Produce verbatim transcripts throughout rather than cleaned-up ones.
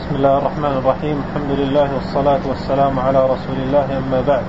بسم الله الرحمن الرحيم. الحمد لله والصلاة والسلام على رسول الله، أما بعد.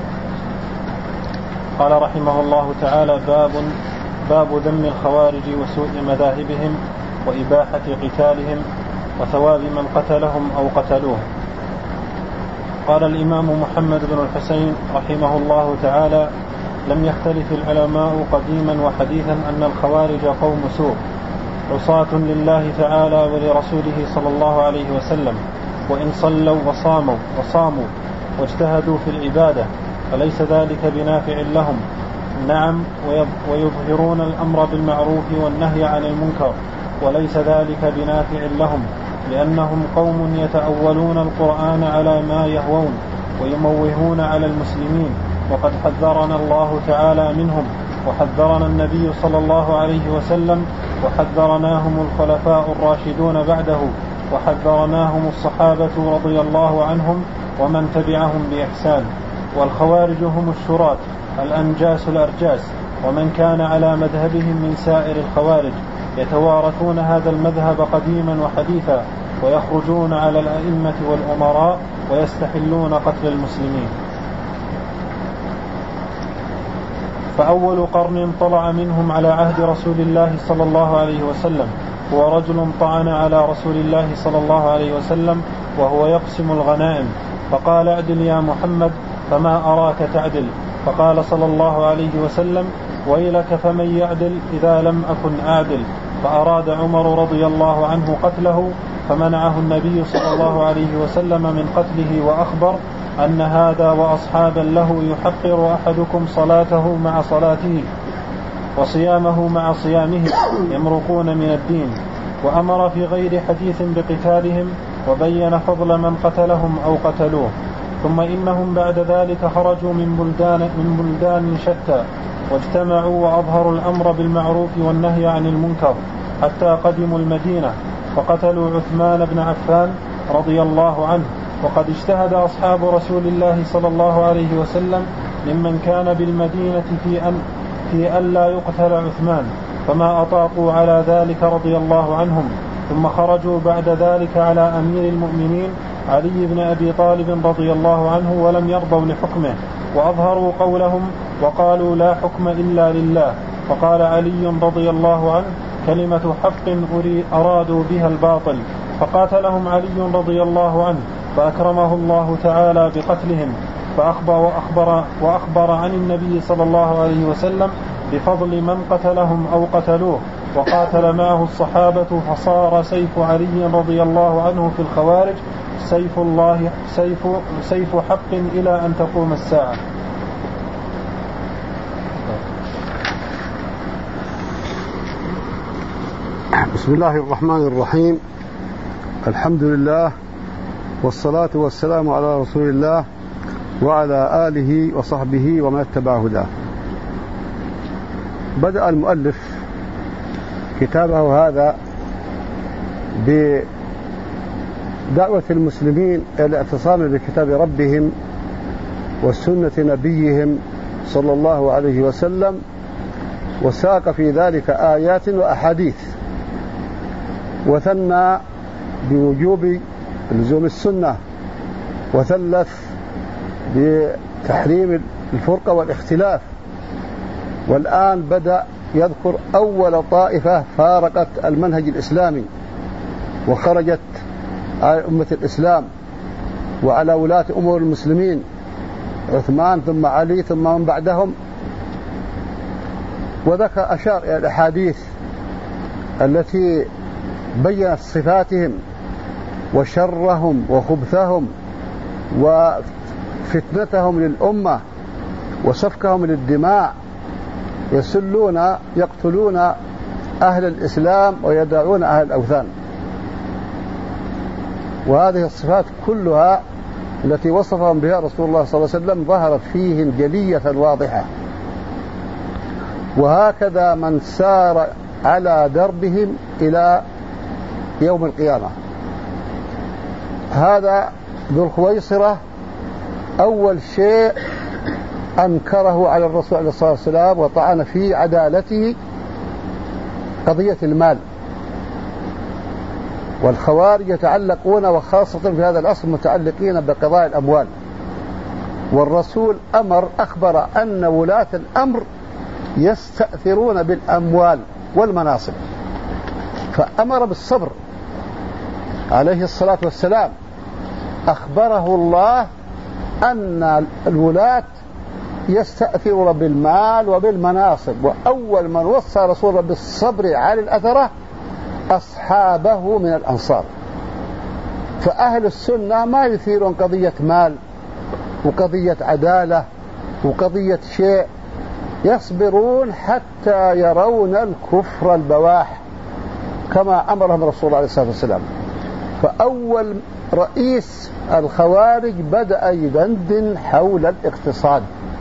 قال رحمه الله تعالى: باب باب ذم الخوارج وسوء مذاهبهم وإباحة قتالهم وثواب من قتلهم أو قتلوه. قال الإمام محمد بن الحسين رحمه الله تعالى: لم يختلف العلماء قديما وحديثا أن الخوارج قوم سوء عصاة لله تعالى ولرسوله صلى الله عليه وسلم، وإن صلوا وصاموا وصاموا واجتهدوا في العبادة فليس ذلك بنافع لهم. نعم، ويظهرون الأمر بالمعروف والنهي عن المنكر، وليس ذلك بنافع لهم، لأنهم قوم يتأولون القرآن على ما يهوون ويموهون على المسلمين، وقد حذرنا الله تعالى منهم، وحذرنا النبي صلى الله عليه وسلم، وحذرناهم الخلفاء الراشدون بعده، وحذرناهم الصحابة رضي الله عنهم ومن تبعهم بإحسان. والخوارج هم الشراة الأنجاس الأرجاس، ومن كان على مذهبهم من سائر الخوارج يتوارثون هذا المذهب قديما وحديثا، ويخرجون على الأئمة والأمراء ويستحلون قتل المسلمين. فأول قرن طلع منهم على عهد رسول الله صلى الله عليه وسلم هو رجل طعن على رسول الله صلى الله عليه وسلم وهو يقسم الغنائم، فقال: اعدل يا محمد، فما أراك تعدل. فقال صلى الله عليه وسلم: ويلك فمن يعدل إذا لم أكن أعدل. فأراد عمر رضي الله عنه قتله، فمنعه النبي صلى الله عليه وسلم من قتله، وأخبر أن هذا وأصحابا له يحقر أحدكم صلاته مع صلاته وصيامه مع صيامه، يمرقون من الدين. وأمر في غير حديث بقتالهم، وبين فضل من قتلهم أو قتلوه. ثم إنهم بعد ذلك خرجوا من بلدان, من بلدان شتى، واجتمعوا وأظهروا الأمر بالمعروف والنهي عن المنكر حتى قدموا المدينة، فقتلوا عثمان بن عفان رضي الله عنه. وقد اجتهد أصحاب رسول الله صلى الله عليه وسلم ممن كان بالمدينة في أن في أن لا يقتل عثمان، فما أطاقوا على ذلك رضي الله عنهم. ثم خرجوا بعد ذلك على أمير المؤمنين علي بن أبي طالب رضي الله عنه، ولم يرضوا لحكمه، وأظهروا قولهم وقالوا: لا حكم إلا لله. فقال علي رضي الله عنه: كلمة حق أرادوا بها الباطل. فقاتلهم علي رضي الله عنه، فأكرمه الله تعالى بقتلهم، فأخبر وأخبر, وأخبر عن النبي صلى الله عليه وسلم بفضل من قتلهم أو قتلوه، وقاتل معه الصحابة، فصار سيف علي رضي الله عنه في الخوارج سيف الله سيف, سيف حق إلى أن تقوم الساعة. بسم الله الرحمن الرحيم. الحمد لله، والصلاة والسلام على رسول الله وعلى آله وصحبه ومن اتبع هداه. بدأ المؤلف كتابه هذا بدعوة المسلمين إلى الاعتصام بكتاب ربهم وسنة نبيهم صلى الله عليه وسلم، وساق في ذلك آيات وأحاديث، وثنى بوجوب لزوم السنة، وثلث بتحريم الفرقة والاختلاف. والآن بدأ يذكر أول طائفة فارقت المنهج الإسلامي وخرجت على أمة الإسلام وعلى ولاة أمور المسلمين، عثمان ثم علي ثم من بعدهم. وذكر أشار إلى الأحاديث التي بيّنت صفاتهم وشرهم وخبثهم وفتنتهم للأمة وسفكهم للدماء، يسلون يقتلون أهل الإسلام ويدعون أهل الأوثان. وهذه الصفات كلها التي وصفهم بها رسول الله صلى الله عليه وسلم ظهرت فيهم جلية واضحة، وهكذا من سار على دربهم إلى يوم القيامة. هذا ذو الخويصرة أول شيء أنكره على الرسول عليه الصلاة والسلام وطعن في عدالته قضية المال، والخوارج يتعلقون وخاصة في هذا العصر متعلقين بقضايا الأموال، والرسول أمر أخبر أن ولاة الأمر يستأثرون بالأموال والمناصب، فأمر بالصبر عليه الصلاة والسلام. أخبره الله أن الولاة يستأثرون بالمال وبالمناصب، وأول من وصى رسول الله بالصبر على الأثرة أصحابه من الأنصار. فأهل السنة ما يثيرون قضية مال وقضية عدالة وقضية شيء، يصبرون حتى يرون الكفر البواح كما أمرهم رسول الله عليه الصلاة والسلام. فأول رئيس الخوارج بدأ يدندن حول الاقتصاد.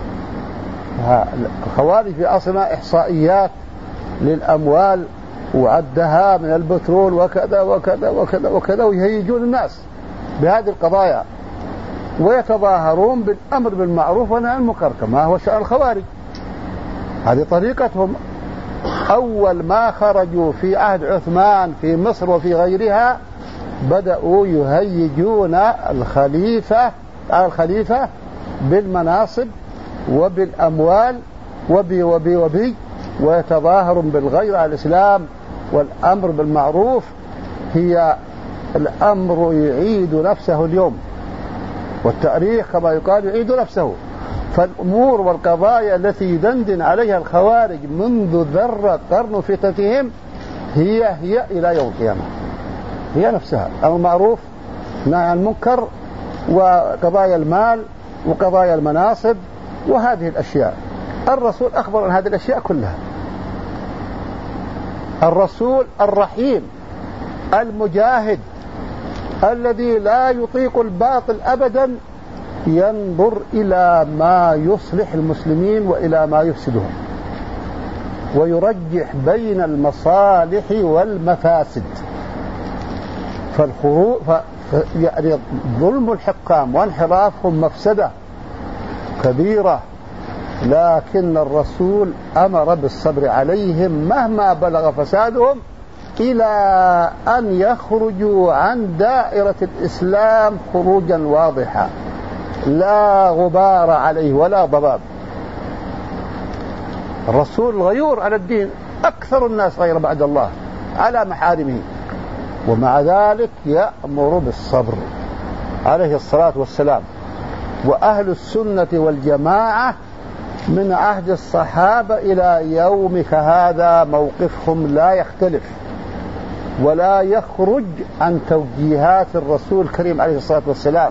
الخوارج في أصلها إحصائيات للأموال وعدها من البترول وكذا وكذا وكذا وكذا، ويهيجون الناس بهذه القضايا ويتظاهرون بالأمر بالمعروف والنهي عن المنكر كما هو شأن الخوارج. هذه طريقتهم. أول ما خرجوا في عهد عثمان في مصر وفي غيرها بدأوا يهيجون الخليفة على الخليفة بالمناصب وبالأموال وبي وبي وبي ويتظاهرون بالغير على الإسلام. والأمر بالمعروف هي الأمر يعيد نفسه اليوم، والتاريخ كما يقال يعيد نفسه. فالأمور والقضايا التي يدندن عليها الخوارج منذ ذرة قرن فتنتهم هي هي إلى يوم القيامة، هي نفسها المعروف نهي عن المنكر وقضايا المال وقضايا المناصب وهذه الأشياء. الرسول أخبر عن هذه الأشياء كلها. الرسول الرحيم المجاهد الذي لا يطيق الباطل أبدا ينظر إلى ما يصلح المسلمين وإلى ما يفسدهم، ويرجح بين المصالح والمفاسد. فالخروج يعني ظلم الحكام وانحرافهم مفسدة كبيرة، لكن الرسول أمر بالصبر عليهم مهما بلغ فسادهم إلى أن يخرجوا عن دائرة الإسلام خروجا واضحا لا غبار عليه ولا ضباب. الرسول غيور على الدين، أكثر الناس غير بعد الله على محارمه، ومع ذلك يأمر بالصبر عليه الصلاة والسلام. وأهل السنة والجماعة من عهد الصحابة إلى يومك هذا موقفهم لا يختلف ولا يخرج عن توجيهات الرسول الكريم عليه الصلاة والسلام.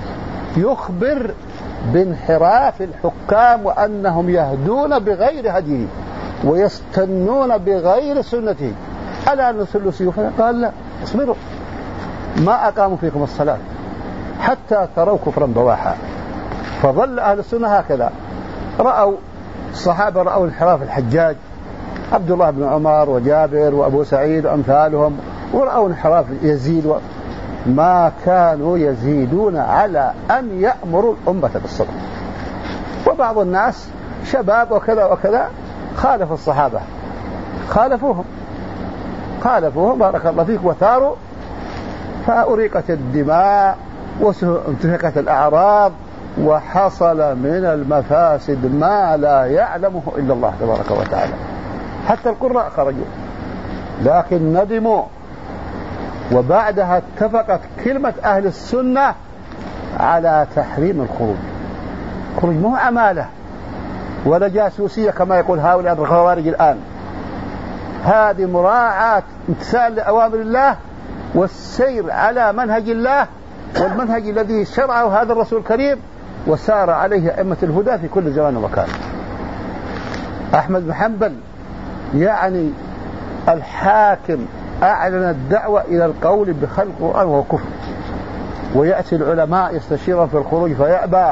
يخبر بانحراف الحكام وأنهم يهدون بغير هديه ويستنون بغير سنته. ألا نسلوا سيوفنا؟ قال لا، اصبروا ما أقاموا فيكم الصلاة حتى تروا كفرا بواحا. فظل أهل السنة هكذا. رأوا الصحابة رأوا انحراف الحجاج عبد الله بن عمر وجابر وأبو سعيد وأمثالهم، ورأوا انحراف يزيد، ما كانوا يزيدون على أن يأمروا الأمة بالصبر. وبعض الناس شباب وكذا وكذا خالفوا الصحابة، خالفوهم خالفوهم بارك الله فيك، وثاروا فأريقت الدماء وانتهكت الأعراض وحصل من المفاسد ما لا يعلمه إلا الله تبارك وتعالى. حتى القراء خرجوا لكن ندموا. وبعدها اتفقت كلمة أهل السنة على تحريم الخروج. الخروج مو عمالة ولا جاسوسية كما يقول هؤلاء الخوارج الآن. هذه مراعاة امتثال لأوامر الله والسير على منهج الله والمنهج الذي شرعه هذا الرسول الكريم وسار عليه أئمة الهدى في كل زمان ومكان. أحمد بن حنبل يعني الحاكم أعلن الدعوة إلى القول بخلق القرآن وهو كفر، ويأتي العلماء يستشيرون في الخروج فيأبى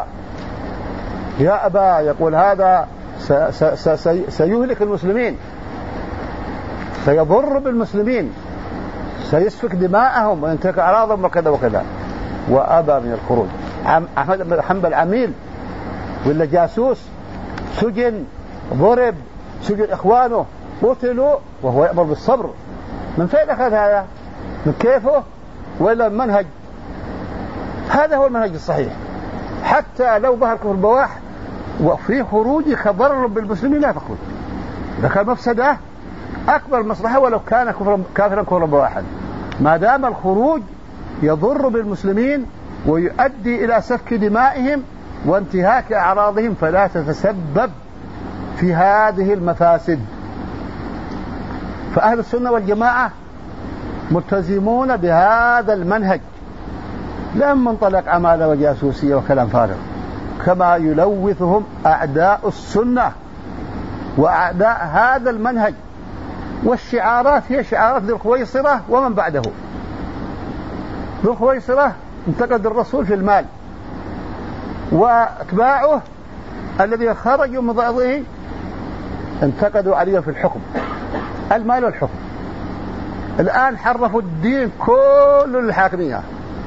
يأبى يقول هذا سيهلك المسلمين، سيضر بالمسلمين، سيسفك دماءهم وينتهك أعراضهم وكذا وكذا، وأبى من الخروج. أحمد بن حنبل عميل ولا جاسوس، سجن، ضرب، سجن إخوانه، قتلوا وهو يأمر بالصبر. من فين أخذ هذا؟ من كيفه؟ ولا المنهج. هذا هو المنهج الصحيح. حتى لو ظهر كفر البواح وفي خروجك ضرر بالمسلمين لا تخرج، إذا كان مفسدة أكبر مصلحة ولو كان كافرا كفرا بواحا، ما دام الخروج يضر بالمسلمين ويؤدي إلى سفك دمائهم وانتهاك أعراضهم فلا تتسبب في هذه المفاسد. فأهل السنة والجماعة ملتزمون بهذا المنهج، لا من منطلق عمالة وجاسوسية وكلام فارغ كما يلوثهم أعداء السنة وأعداء هذا المنهج. والشعارات هي شعارات ذي الخويصرة ومن بعده. ذو الخويصرة انتقد الرسول في المال، واتباعه الذين خرجوا من ضده انتقدوا عليه في الحكم، المال والحكم. الآن حرفوا الدين كل الحاكمية،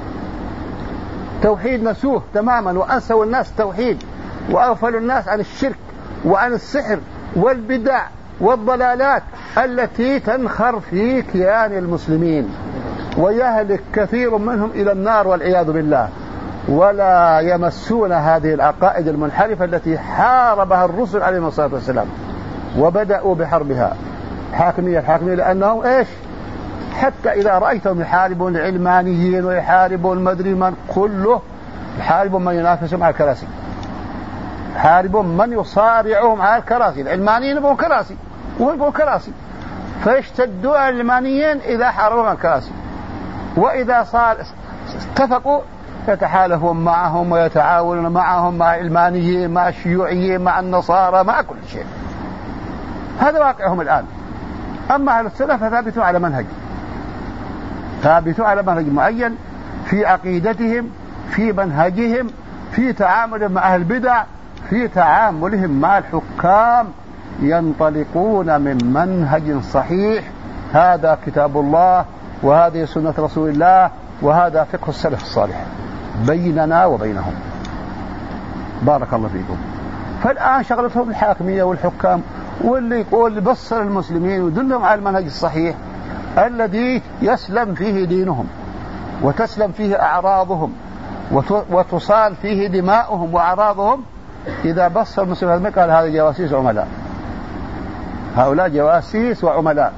توحيد نسوه تماما، وأنسوا الناس توحيد، وأغفلوا الناس عن الشرك وعن السحر والبدع والضلالات التي تنخر في كيان المسلمين ويهلك كثير منهم إلى النار والعياذ بالله. ولا يمسون هذه العقائد المنحرفة التي حاربها الرسل عليهم الصلاة والسلام وبدأوا بحربها. حاكمية الحاكمية لأنهم إيش؟ حتى إذا رأيتهم يحاربون العلمانيين ويحاربون المدري من، كله يحاربون من ينافسهم على الكراسي، يحاربون من يصارعهم على الكراسي. العلمانيين يبغون كراسي وهم يبغون كراسي، فيشتدوا العلمانيين إذا حاربوا عن الكراسي، وإذا صار اتفقوا يتحالفون معهم ويتعاونون معهم، مع العلمانيين مع الشيوعيين مع النصارى مع كل شيء. هذا واقعهم الآن. أما أهل السنة فثابتوا على منهج، ثابتوا على منهج معين في عقيدتهم، في منهجهم، في تعاملهم مع أهل البدع، في تعاملهم مع الحكام، ينطلقون من منهج صحيح. هذا كتاب الله وهذه سنة رسول الله وهذا فقه السلف الصالح بيننا وبينهم. بارك الله فيكم. فالآن شغلتهم الحاكمية والحكام، واللي يقول بصر المسلمين ويدلهم على المنهج الصحيح الذي يسلم فيه دينهم وتسلم فيه أعراضهم وتصال فيه دماؤهم وأعراضهم. إذا بصر المسلمين قال هذا جواسيس عملاء، هؤلاء جواسيس وعملاء،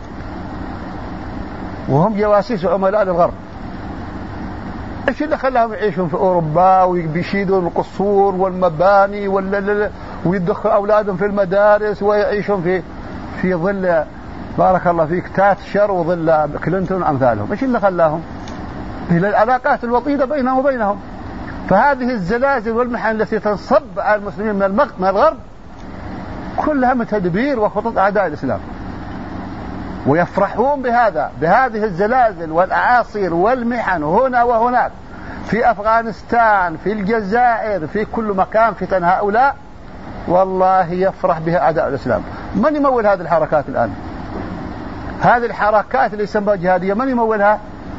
وهم جواسيس وعملاء للغرب. ايش اللي خلاهم يعيشون في اوروبا ويشيدون القصور والمباني ويدخلوا اولادهم في المدارس ويعيشون في في ظل بارك الله فيك تاتشر وظل كلينتون امثالهم؟ ايش اللي خلاهم؟ هي العلاقات الوطيده بينهم وبينهم. فهذه الزلازل والمحن التي تنصب على المسلمين من المغرب من الغرب كلها من تدبير وخطط اعداء الاسلام، ويفرحون بهذا، بهذه الزلازل والأعاصير والمحن هنا وهناك، في أفغانستان، في الجزائر، في كل مكان فتن هؤلاء، والله يفرح بها أعداء الإسلام. من يمول هذه الحركات الآن؟ هذه الحركات اللي يسمى جهادية من يمولها؟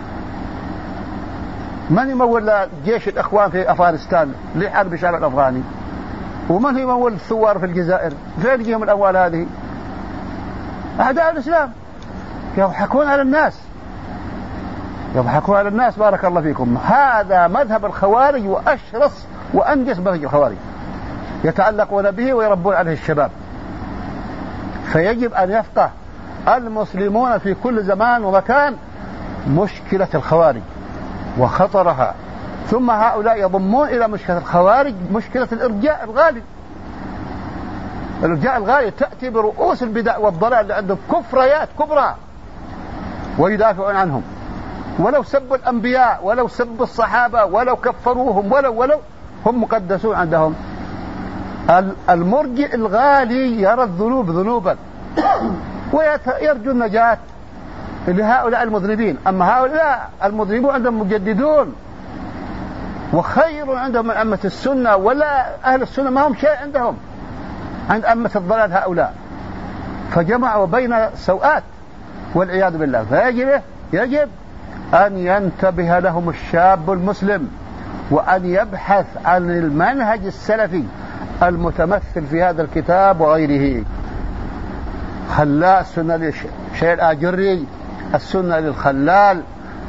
من يمول جيش الإخوان في أفغانستان لحرب الشعب الأفغاني؟ ومن يمول الثوار في الجزائر؟ فين يجيهم الأموال هذه؟ أعداء الإسلام يضحكون على الناس، يضحكون على الناس. بارك الله فيكم. هذا مذهب الخوارج وأشرس وأنجس مذهب الخوارج، يتعلقون به ويربون عليه الشباب. فيجب أن يفقه المسلمون في كل زمان ومكان مشكلة الخوارج وخطرها، ثم هؤلاء يضمون إلى مشكلة الخوارج مشكلة الإرجاء الغالي. الإرجاء الغالي تأتي برؤوس البدع والضلال اللي عندهم كفريات كبرى ويدافعون عنهم، ولو سبوا الأنبياء ولو سبوا الصحابة ولو كفروهم ولو ولو هم مقدسون عندهم. المرجئ الغالي يرى الذنوب ذنوبا ويرجو النجاة لهؤلاء المذنبين. أما هؤلاء المذنبون عندهم مجددون وخير عندهم من أمة السنة، ولا أهل السنة ما هم شيء عندهم عند أمة الضلال هؤلاء. فجمعوا بين سوءات والعياذ بالله. فيجب يجب أن ينتبه لهم الشاب المسلم وأن يبحث عن المنهج السلفي المتمثل في هذا الكتاب وغيره. خلاء السنة للشيء الآجري، السنة للخلال،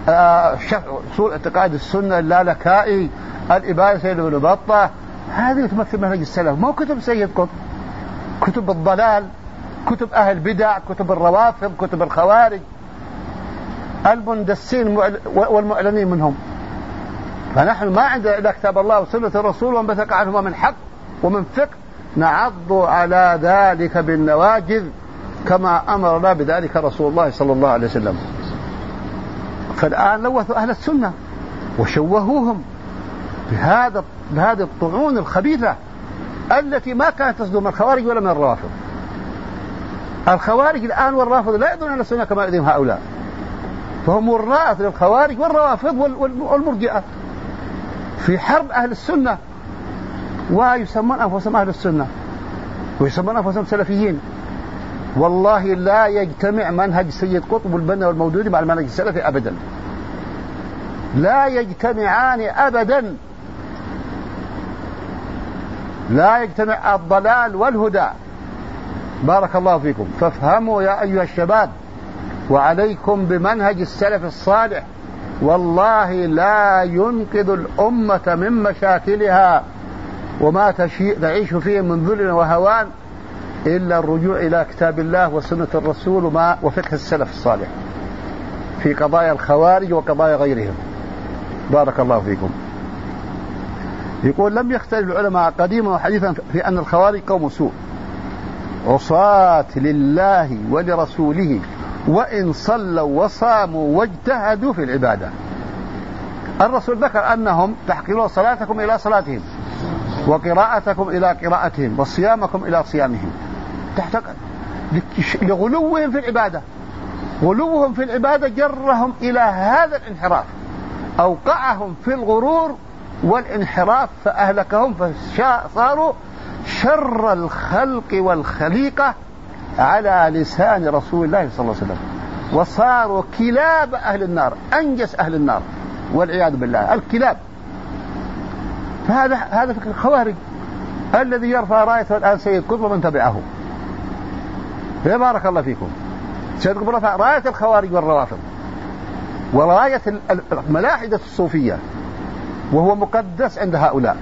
أصول اعتقاد السنة اللالكائي، الإبانة سيد بن بطة، هذه تمثل منهج السلف، مو كتب سيد قطب، كتب الضلال، كتب أهل البدع، كتب الروافض، كتب الخوارج المندسين والمعلنين منهم. فنحن ما عندنا إلا كتاب الله وسنة الرسول وما بثق عنهما من حق ومن فقه، نعض على ذلك بالنواجذ كما أمرنا بذلك رسول الله صلى الله عليه وسلم. فالآن لوثوا أهل السنة وشوهوهم بهذا بهذه الطعون الخبيثة التي ما كانت تصدر من الخوارج ولا من الروافض. الخوارج الآن والرافض لا يدرون أهل السنة كما يدرون هؤلاء، فهم وراء للخوارج والروافض والمرجئة في حرب أهل السنة، ويسمون أنفسهم أهل السنة ويسمون أنفسهم سلفيين. والله لا يجتمع منهج سيد قطب والبنا والمودودي مع المنهج السلفي أبدا، لا يجتمعان أبدا، لا يجتمع الضلال والهدى. بارك الله فيكم. فافهموا يا أيها الشباب، وعليكم بمنهج السلف الصالح، والله لا ينقذ الأمة من مشاكلها وما تعيش فيه من ذل وهوان إلا الرجوع إلى كتاب الله وسنة الرسول وما وفقه السلف الصالح في قضايا الخوارج وقضايا غيرهم. بارك الله فيكم. يقول: لم يختلف العلماء قديما وحديثا في أن الخوارج قوم سوء عصاة لله ولرسوله، وإن صلوا وصاموا واجتهدوا في العبادة. الرسول ذكر أنهم تحقرون صلاتكم إلى صلاتهم، وقراءتكم إلى قراءتهم، وصيامكم إلى صيامهم، تحت لغلوهم في العبادة. غلوهم في العبادة جرهم إلى هذا الانحراف، أوقعهم في الغرور والانحراف فأهلكهم، فصاروا شر الخلق والخليقة على لسان رسول الله صلى الله عليه وسلم، وصاروا كلاب أهل النار، أنجس أهل النار والعياذ بالله، الكلاب. فهذا هذا فكر الخوارج الذي يرفع رايته الآن سيد قطب ومن تبعه. بارك الله فيكم. سيد قطب رفع راية الخوارج والروافض وراية الملاحدة الصوفية، وهو مقدس عند هؤلاء،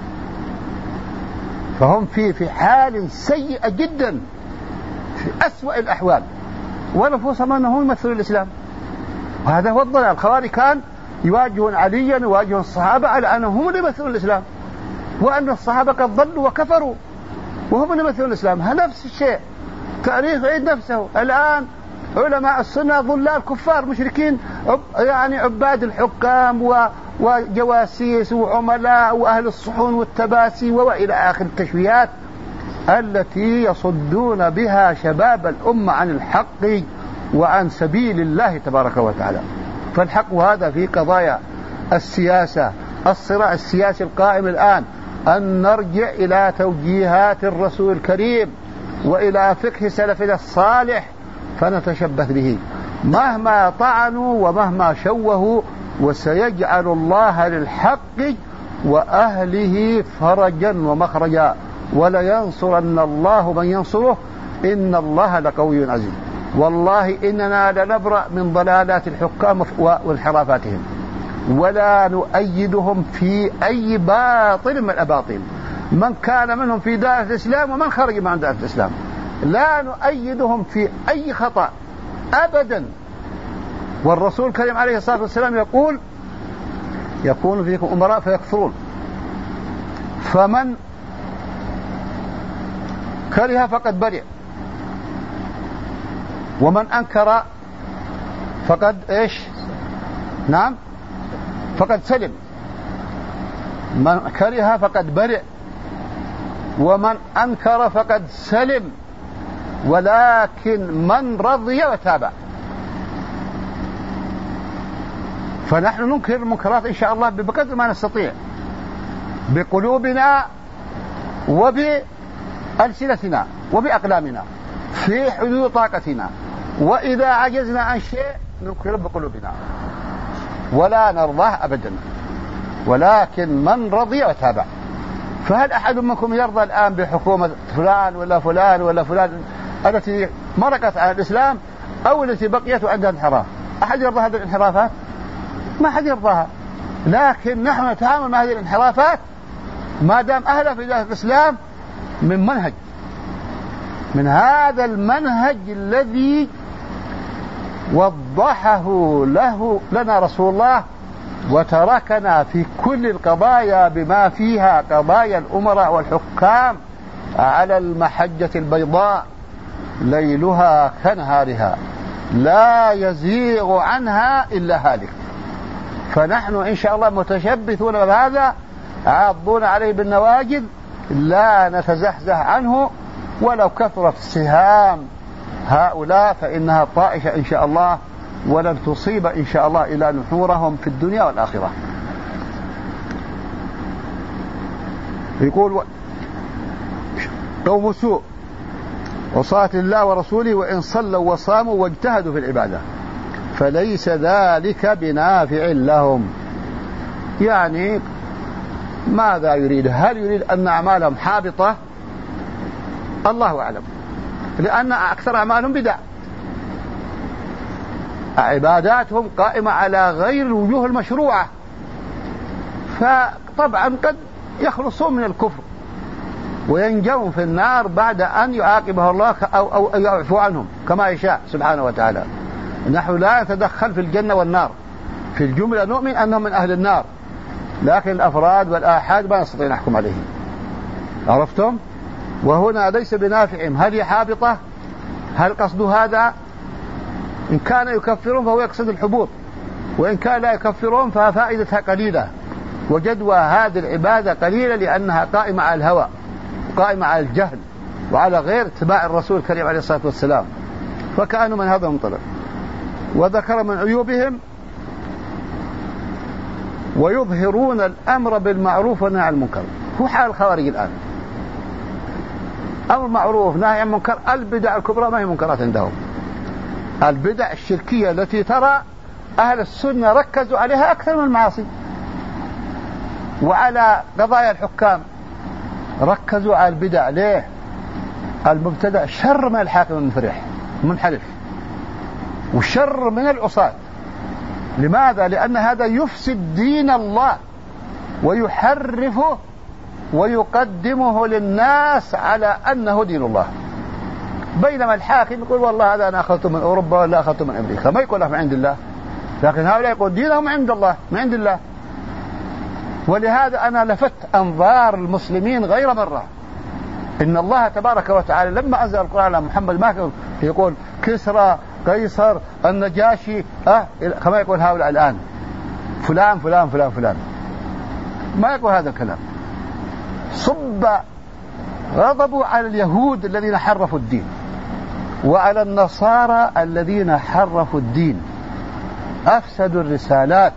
فهم في في حال سيئة جدا، في أسوأ الأحوال، ونفوسهم أنهم يمثلون الإسلام. وهذا هو الضلال. الخوارج كان يواجهون عليا ويواجهون الصحابة على أنهم اللي يمثلون الإسلام، وأن الصحابة قد ضلوا وكفروا وهم اللي يمثلون الإسلام. ها نفس الشيء، تاريخ عيد نفسه. الآن علماء السنة ضلال كفار مشركين، يعني عباد الحكام وجواسيس وعملاء وأهل الصحون والتباسي وإلى آخر التشويهات التي يصدون بها شباب الأمة عن الحق وعن سبيل الله تبارك وتعالى. فالحق هذا في قضايا السياسة، الصراع السياسي القائم الآن، أن نرجع إلى توجيهات الرسول الكريم وإلى فقه سلفنا الصالح فنتشبه به مهما طعنوا ومهما شوهوا، وسيجعل الله للحق وأهله فرجا ومخرجا، ولينصرن الله من ينصره، إن الله لقوي عزيز. والله إننا لنبرأ من ضلالات الحكام وانحرافاتهم، ولا نؤيدهم في أي باطل من الأباطيل، من كان منهم في دائرة الإسلام ومن خرج من دائرة الإسلام، لا نؤيدهم في أي خطأ أبدا. والرسول الكريم عليه الصلاة والسلام يقول: يكون فيكم أمراء فيكثرون، فمن كره فقد برئ، ومن أنكر فقد إيش؟ نعم، فقد سلم. من كره فقد برئ، ومن أنكر فقد سلم، ولكن من رضي وتابع. فنحن ننكر المنكرات إن شاء الله بقدر ما نستطيع، بقلوبنا وبألسنتنا وبأقلامنا في حدود طاقتنا، وإذا عجزنا عن شيء ننكر بقلوبنا ولا نرضاه أبدا، ولكن من رضي وتابع. فهل أحد منكم يرضى الآن بحكومة فلان ولا فلان ولا فلان التي مرقت على الإسلام أو التي بقيت عندها انحراف؟ أحد يرضى هذه الانحرافات؟ ما حد يرضاها. لكن نحن نتعامل مع هذه الانحرافات ما دام أهلها في داخل الإسلام من منهج، من هذا المنهج الذي وضحه له لنا رسول الله، وتركنا في كل القضايا بما فيها قضايا الأمراء والحكام على المحجة البيضاء ليلها كنهارها لا يزيغ عنها إلا هالك. فنحن إن شاء الله متشبثون بهذا عاضون عليه بالنواجذ، لا نتزحزح عنه ولو كثرت سهام هؤلاء فإنها طائشة إن شاء الله، ولن تصيب إن شاء الله إلى نحورهم في الدنيا والآخرة. يقول قوم سوء وصاة الله ورسوله وإن صلوا وصاموا واجتهدوا في العبادة فليس ذلك بنافع لهم. يعني ماذا يريد؟ هل يريد أن أعمالهم حابطة؟ الله أعلم، لأن أكثر أعمالهم بدع، عباداتهم قائمة على غير الوجوه المشروعة، فطبعا قد يخلصون من الكفر وينجون في النار بعد أن يعاقبه الله أو, أو يعفو عنهم كما يشاء سبحانه وتعالى. نحن لا نتدخل في الجنة والنار، في الجملة نؤمن أنهم من أهل النار، لكن الأفراد والآحاد ما نستطيع نحكم عليهم. عرفتم؟ وهنا ليس بنافعهم. هل هي حابطة؟ هل قصد هذا؟ إن كان يكفرون فهو يقصد الحبوط، وإن كان لا يكفرون ففائدتها قليلة، وجدوى هذه العبادة قليلة لأنها قائمة على الهوى، قائمة على الجهل، وعلى غير اتباع الرسول الكريم عليه الصلاة والسلام، فكانوا من هذا المنطلق. وذكر من عيوبهم ويظهرون الأمر بالمعروف والنهي عن المنكر. هو حال الخوارج الآن، أمر معروف نهي عن المنكر. البدع الكبرى ما هي منكرات عندهم، البدع الشركية التي ترى أهل السنة ركزوا عليها أكثر من المعاصي. وعلى قضايا الحكام ركزوا على البدع. ليه؟ المبتدع شر من الحاكم المنفرح منحرف، وشر من العصاة. لماذا؟ لأن هذا يفسد دين الله ويحرفه ويقدمه للناس على أنه دين الله، بينما الحاكم يقول والله هذا أنا أخذته من أوروبا ولا أخذته من أمريكا، ما يقول من عند الله. لكن هؤلاء يقول دينهم عند الله، من عند الله. ولهذا أنا لفت أنظار المسلمين غير مرة إن الله تبارك وتعالى لما أنزل القرآن على محمد ما يقول كسرى قيصر النجاشي أه كما يقول هؤلاء الآن فلان فلان فلان فلان، ما يقول هذا الكلام. صب غضبوا على اليهود الذين حرفوا الدين وعلى النصارى الذين حرفوا الدين، أفسدوا الرسالات.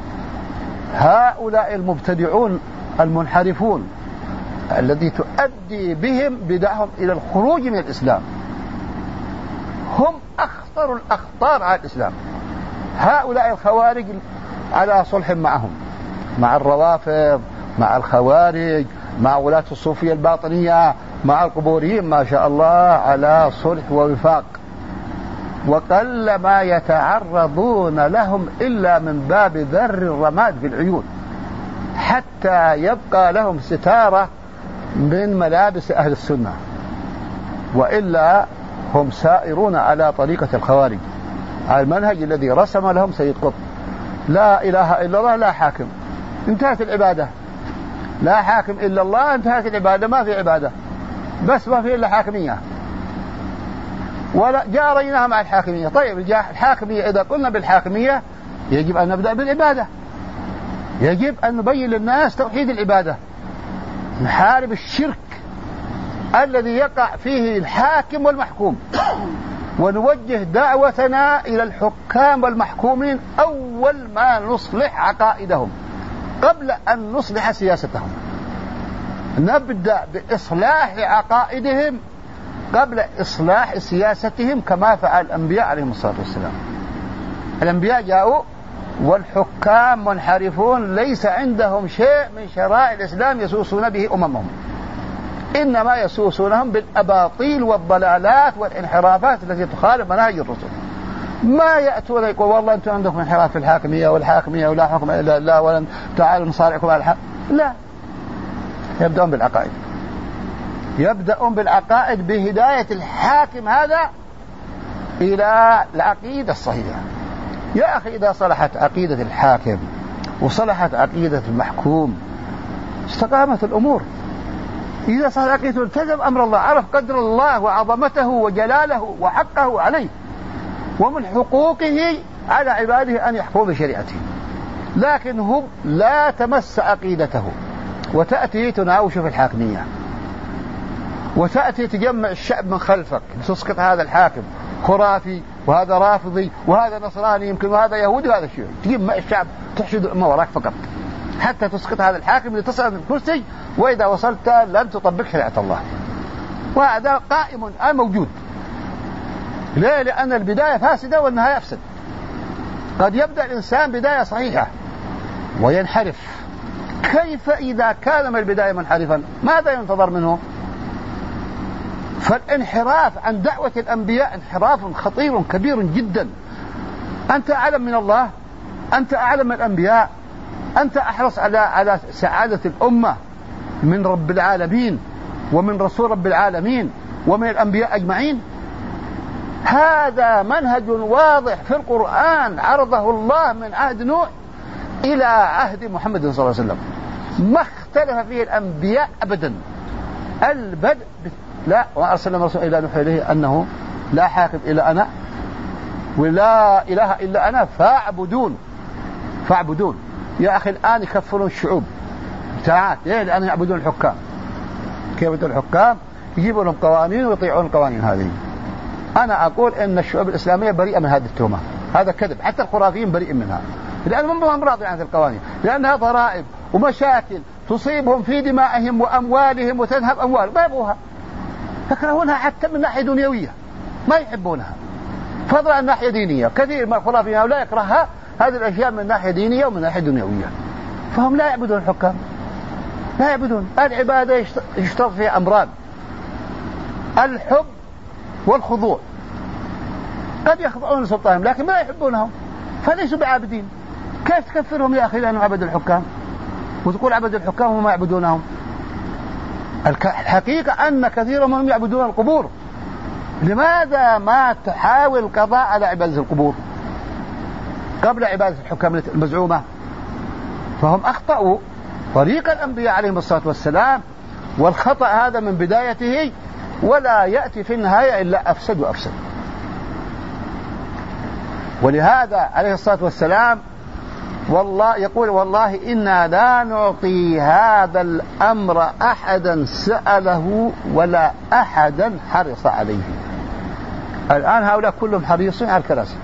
هؤلاء المبتدعون المنحرفون الذي تؤدي بهم بدعهم إلى الخروج من الإسلام هم أخطر الأخطار على الإسلام. هؤلاء الخوارج على صلح معهم، مع الروافض، مع الخوارج، مع ولاة الصوفية الباطنية، مع القبوريين ما شاء الله على صلح ووفاق، وقل ما يتعرضون لهم إلا من باب ذر الرماد في العيون حتى يبقى لهم ستارة من ملابس أهل السنة، وإلا هم سائرون على طريقة الخوارج، على المنهج الذي رسم لهم سيد قطب. لا إله إلا الله لا حاكم، انتهت العبادة. لا حاكم إلا الله، انتهت العبادة، ما في عبادة، بس ما في إلا حاكمية، ولا جاريناها مع الحاكمية. طيب الحاكمية إذا قلنا بالحاكمية يجب أن نبدأ بالعبادة، يجب أن نبين للناس توحيد العبادة، نحارب الشرك الذي يقع فيه الحاكم والمحكوم، ونوجه دعوتنا إلى الحكام والمحكومين أول ما نصلح عقائدهم قبل أن نصلح سياستهم. نبدأ بإصلاح عقائدهم قبل إصلاح سياستهم كما فعل الأنبياء عليهم الصلاة والسلام. الأنبياء جاءوا والحكام منحرفون ليس عندهم شيء من شرائع الإسلام يسوسون به أممهم، إنما يسوسونهم بالأباطيل والضلالات والانحرافات التي تخالف منهج الرسل. ما يأتون يقول والله أنتم عندكم انحراف في الحاكمية والحاكمية ولا حكم إلا الله ولن تعالوا نصارعكم على الحق. لا، يبدأون بالعقائد، يبدأون بالعقائد بهداية الحاكم هذا إلى العقيدة الصحيحة. يا أخي إذا صلحت عقيدة الحاكم وصلحت عقيدة المحكوم استقامت الأمور. إذا صلحت عقيدته التزم أمر الله، عرف قدر الله وعظمته وجلاله وحقه عليه، ومن حقوقه على عباده أن يحكموا بشريعته. لكن هم لا تمس عقيدته، وتأتي تناوش في الحاكمية، وتأتي تجمع الشعب من خلفك تسقط هذا الحاكم خرافي وهذا رافضي وهذا نصراني يمكن وهذا يهودي وهذا شيعي، تجمع الشعب تحشد الأمة وراك فقط حتى تسقط هذا الحاكم لتصعد من الكرسي، وإذا وصلت لن تطبق شريعة الله. وهذا قائم الآن موجود. ليه؟ لأن البداية فاسدة والنهاية أفسد. قد يبدأ الإنسان بداية صحيحة وينحرف. كيف إذا كان من البداية منحرفا ماذا ينتظر منه؟ فالانحراف عن دعوة الأنبياء انحراف خطير كبير جدا. أنت أعلم من الله، أنت أعلم من الأنبياء، أنت أحرص على على سعادة الأمة من رب العالمين ومن رسول رب العالمين ومن الأنبياء أجمعين. هذا منهج واضح في القرآن عرضه الله من عهد نوح إلى عهد محمد صلى الله عليه وسلم، ما اختلف فيه الأنبياء أبدا. البدء لا، وأرسلنا رسول إلى نوح إليه أنه لا حاكم إلا أنا ولا إله إلا أنا فاعبدون فاعبدون. يا أخي الآن يكفرون الشعوب ساعات، ليه؟ لأن يعبدون الحكام. كيف يعبدون الحكام؟ يجيبوا لهم قوانين ويطيعون القوانين هذه. أنا أقول إن الشعوب الإسلامية بريئة من هذه التهمة، هذا كذب، حتى الخرافيين بريء منها، لأنهم هم راضين عن القوانين، لأنها ضرائب ومشاكل تصيبهم في دمائهم وأموالهم وتذهب أموال ما يبغوها، يكرهونها حتى من ناحية دنيوية ما يحبونها، فضلا عن ناحية دينية. كثير من الخرافيين لا يكرهها هذه الأشياء من ناحية دينية ومن ناحية دنيوية، فهم لا يعبدون الحكام، لا يعبدون. العبادة يشترط فيها أمران: الحب والخضوع. قد يخضعون لسلطانهم لكن ما يحبونهم فليسوا بعابدين. كيف تكفرهم يا أخي لأنهم عبدوا الحكام وتقول عبدوا الحكام وما يعبدونهم؟ الحقيقة أن كثير منهم يعبدون القبور. لماذا ما تحاول القضاء على عبادة القبور قبل عبادة الحكام المزعومة؟ فهم أخطأوا طريق الأنبياء عليهم الصلاة والسلام، والخطأ هذا من بدايته ولا يأتي في النهاية إلا أفسد وأفسد. ولهذا عليه الصلاة والسلام والله يقول: والله إنا لا نعطي هذا الأمر أحدا سأله ولا أحدا حرص عليه. الآن هؤلاء كلهم حريصين على الكراسي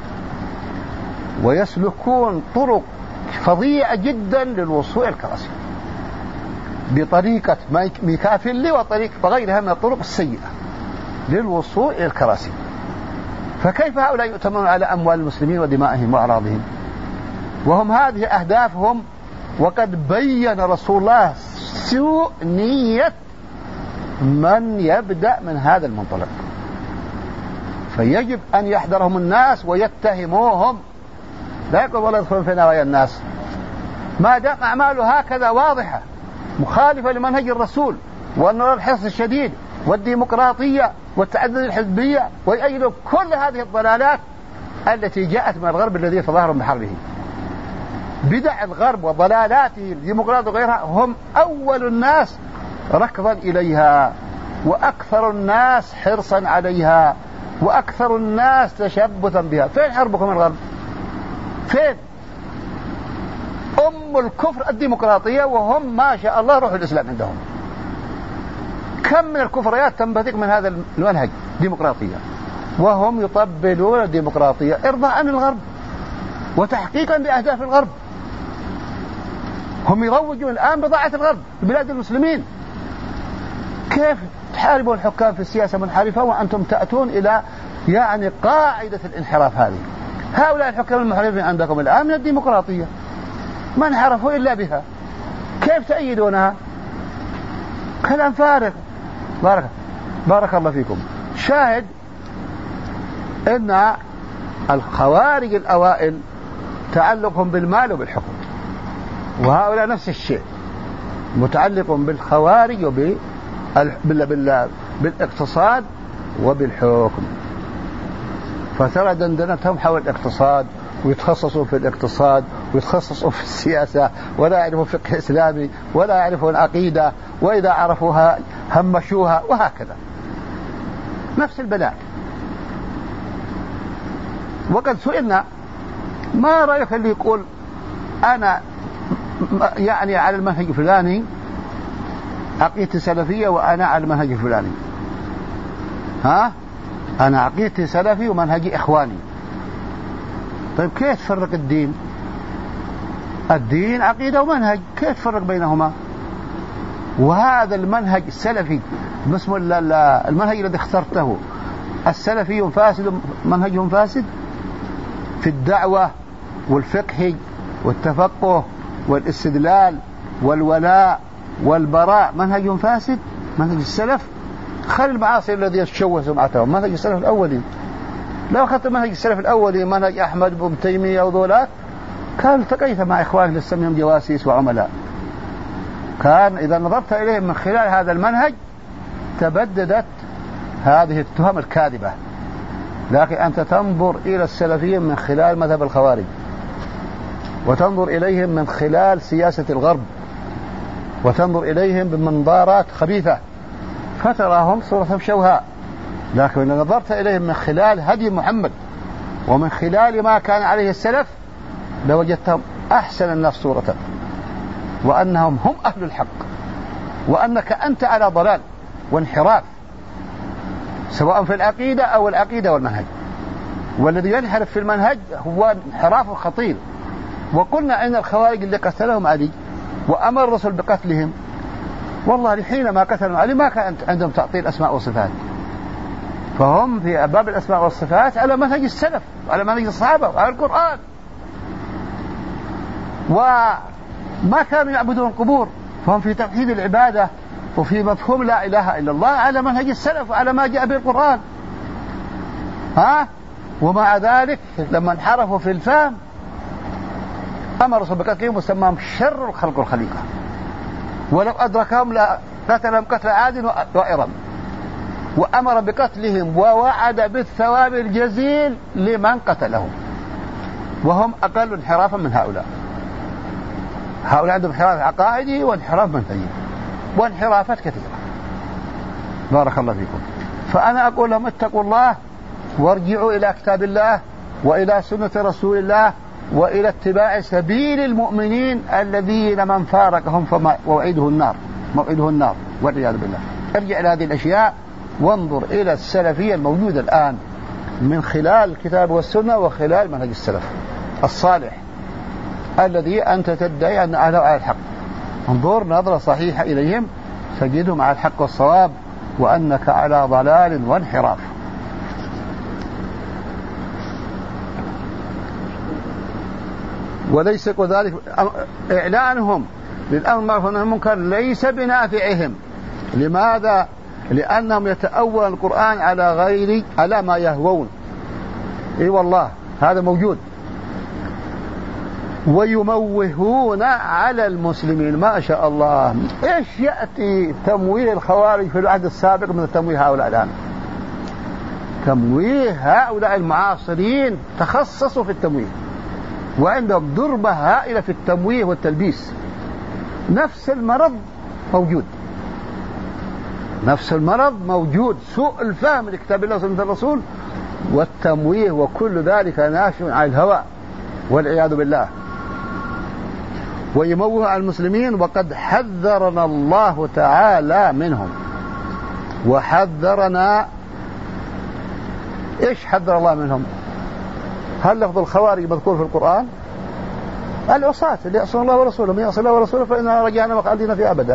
ويسلكون طرق فظيعة جدا للوصول إلى الكراسي بطريقة ميكافيلي وطريقة غيرها من الطرق السيئة للوصول إلى الكراسي. فكيف هؤلاء يؤتمنون على أموال المسلمين ودمائهم وأعراضهم وهم هذه أهدافهم؟ وقد بين رسول الله سوء نية من يبدأ من هذا المنطلق، فيجب أن يحذرهم الناس ويتهموهم. لا يقول والله يدخلون في نوايا الناس ما دام أعماله هكذا واضحة مخالفة لمنهج الرسول وأن الحرص الشديد والديمقراطية والتعدد الحزبية ويؤيدوا كل هذه الضلالات التي جاءت من الغرب الذي يتظاهر بحربه. بدع الغرب وضلالاته الديمقراطية وغيرها هم أول الناس ركضا إليها وأكثر الناس حرصا عليها وأكثر الناس تشبثا بها. فين حربكم الغرب؟ فين؟ أم الكفر الديمقراطية وهم ما شاء الله روح الإسلام عندهم. كم من الكفريات تنبثق من هذا المنهج ديمقراطية وهم يطبلون الديمقراطية إرضاء عن الغرب وتحقيقا لأهداف الغرب. هم يروجون الآن بضاعة الغرب في بلاد المسلمين. كيف تحاربون الحكام في السياسة منحرفة وأنتم تأتون إلى يعني قاعدة الانحراف هذه؟ هؤلاء الحكام المنحرفين عندكم الآن من الديمقراطية ما انحرفوا إلا بها، كيف تأيدونها؟ كلام فارغ. بارك, بارك الله فيكم. شاهد إن الخوارج الأوائل تعلقهم بالمال وبالحكم، وهؤلاء نفس الشيء متعلق بالخوارج وبالاقتصاد وبالحكم. فترى دندنتهم حول الاقتصاد، ويتخصصوا في الاقتصاد ويتخصصوا في السياسة، ولا يعرفوا فقه إسلامي ولا يعرفوا العقيدة، وإذا عرفوها همشوها، وهكذا نفس البلاء. وقد سئلنا ما رأيك اللي يقول أنا يعني على المنهج الفلاني عقيدتي سلفية وأنا على المنهج الفلاني، ها أنا عقيدتي سلفي ومنهجي إخواني. طيب كيف تفرق الدين؟ الدين عقيدة ومنهج، كيف تفرق بينهما؟ وهذا المنهج السلفي باسم المنهج الذي اخترته السلفي فاسد، منهجهم فاسد في الدعوة والفقه والتفقه والاستدلال والولاء والبراء، منهجهم فاسد. منهج السلف خل المعاصي الذي يتشوه سمعتهم، منهج السلف الأولي. لو أخذت منهج السلف الأولي منهج أحمد بن تيمية وذولات كان التقيت مع إخوانك لسميهم جواسيس وعملاء. كان إذا نظرت إليهم من خلال هذا المنهج تبددت هذه التهم الكاذبة. لكن أنت تنظر إلى السلفيين من خلال مذهب الخوارج، وتنظر إليهم من خلال سياسة الغرب، وتنظر إليهم بمنظارات خبيثة، فتراهم صورة شوهاء. لكن إذا نظرت إليهم من خلال هدي محمد ومن خلال ما كان عليه السلف لوجدتهم أحسن الناس صورة، وأنهم هم أهل الحق، وأنك أنت على ضلال وانحراف سواء في العقيدة أو العقيدة والمنهج. والذي ينحرف في المنهج هو انحراف خطير. وقلنا أن الخوارج اللي قتلهم علي وأمر الرسول بقتلهم، والله حينما قتلوا علي ما كان عندهم تعطيل أسماء وصفات، فهم في باب الأسماء والصفات على منهج السلف وعلى منهج الصحابة وعلى القرآن. وما كانوا يعبدون القبور، فهم في توحيد العبادة وفي مفهوم لا إله إلا الله على منهج السلف وعلى ما جاء به القرآن. ها ومع ذلك لما انحرفوا في الفهم أمر الرسول بقتلهم وسماهم شر الخلق والخليقة، ولو أدركهم لقتلهم قتل عاد وإرم، وأمر بقتلهم ووعد بالثواب الجزيل لمن قتلهم، وهم أقل انحرافا من هؤلاء. هؤلاء عندهم انحراف عقائدي وانحراف منهجي وانحرافات كثيرة. بارك الله فيكم. فأنا أقول لهم اتقوا الله وارجعوا إلى كتاب الله وإلى سنة رسول الله وإلى اتباع سبيل المؤمنين الذين من فارقهم فموعده النار، موعده النار والعياذ بالله. ارجع إلى هذه الأشياء وانظر إلى السلفية الموجودة الآن من خلال الكتاب والسنة وخلال منهج السلف الصالح الذي أنت تدعي أن أهله على الحق. انظر نظرة صحيحة إليهم تجدهم على الحق والصواب وأنك على ضلال وانحراف. وليس كذلك إعلانهم للأمر بالمعروف والنهي عن المنكر ليس بنافعهم. لماذا؟ لأنهم يتأولون القرآن على غير على ما يهوون. اي والله هذا موجود. ويموهون على المسلمين. ما شاء الله. ايش يأتي تمويه الخوارج في العهد السابق من تمويه هؤلاء الآن؟ تمويه هؤلاء المعاصرين تخصصوا في التمويه وعندهم ضربة هائلة في التمويه والتلبيس. نفس المرض موجود، نفس المرض موجود، سوء الفهم لكتاب الله وسنة الرسول والتمويه، وكل ذلك ناشئ عن الهوى والعياذ بالله. ويموه على المسلمين وقد حذرنا الله تعالى منهم. وحذرنا ايش حذر الله منهم؟ هل لفظ الخوارج مذكور في القرآن؟ العصاة اللي يعصون الله ورسوله، من يعصي الله ورسوله فإننا رجعنا وخالدين فيه أبدا.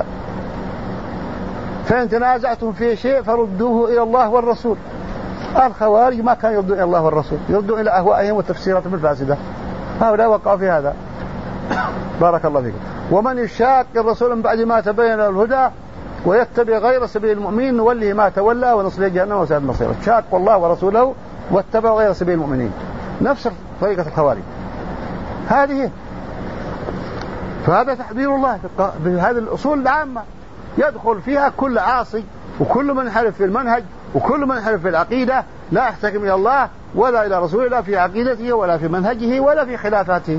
فإن تنازعتم في شيء فردوه إلى الله والرسول. الخوارج ما كانوا يردون إلى الله والرسول، يردون إلى أهوائهم وتفسيراتهم الفاسدة. هؤلاء وقعوا في هذا. بارك الله فيكم. ومن يشاق الرسول من بعد ما تبين له الهدى ويتبع غير سبيل المؤمنين نوله ما تولى ونصله جهنم وساءت مصيره. شاقوا الله ورسوله واتبعوا غير سبيل المؤمنين. نفس طريقة الخوارج هذه. فهذا تحذير الله بهذه الأصول العامة يدخل فيها كل عاصي وكل من حرف في المنهج وكل من حرف في العقيدة لا يحتكم إلى الله ولا إلى رسول الله في عقيدته ولا في منهجه ولا في خلافاته.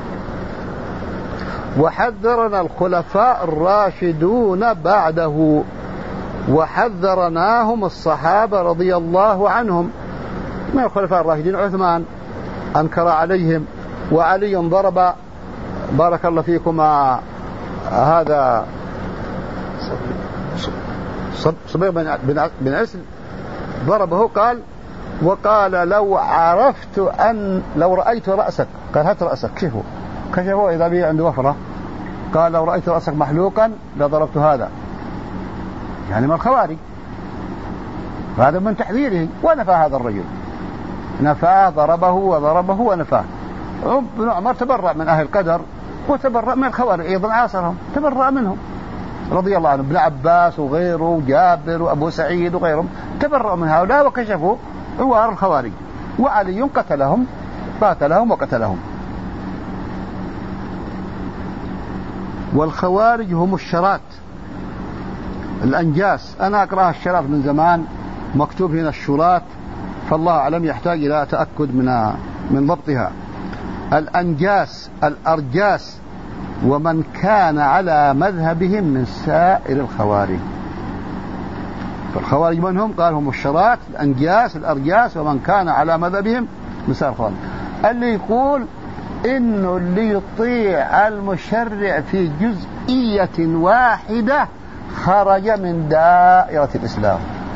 وحذرنا الخلفاء الراشدون بعده وحذرناهم الصحابة رضي الله عنهم. من الخلفاء الراشدين عثمان أنكر عليهم، وعلي ضرب بارك الله فيكم هذا صبيغ بن عسل ضربه، قال وقال لو عرفت أن لو رأيت رأسك، قال هات رأسك كشفه كشفه إذا بي عنده وفرة، قال لو رأيت رأسك محلوقا لضربت هذا، يعني من الخوارج. هذا من تحذيره ونفى هذا الرجل، نفاه ضربه وضربه ونفاه. ابن عمر تبرأ من أهل القدر وتبرأ من الخوارج أيضا عاصرهم، تبرأ منهم رضي الله عنهم. ابن عباس وغيره وجابر وأبو سعيد وغيرهم تبرأوا من هؤلاء وكشفوا عوار الخوارج، وعلي قتلهم قاتلهم وقتلهم. والخوارج هم الشرات الأنجاس. أنا أقرأها الشرات من زمان مكتوب هنا الشرات، فالله أعلم يحتاج إلى تأكد من من ضبطها. الأنجاس الأرجاس ومن كان على مذهبهم من سائر الخوارج. فالخوارج من هم؟ قال هم الشرات الأنجاس الأرجاس ومن كان على مذهبهم من سائر الخوارج. اللي يقول إنه اللي يطيع المشرع في جزئية واحدة خرج من دائرة الإسلام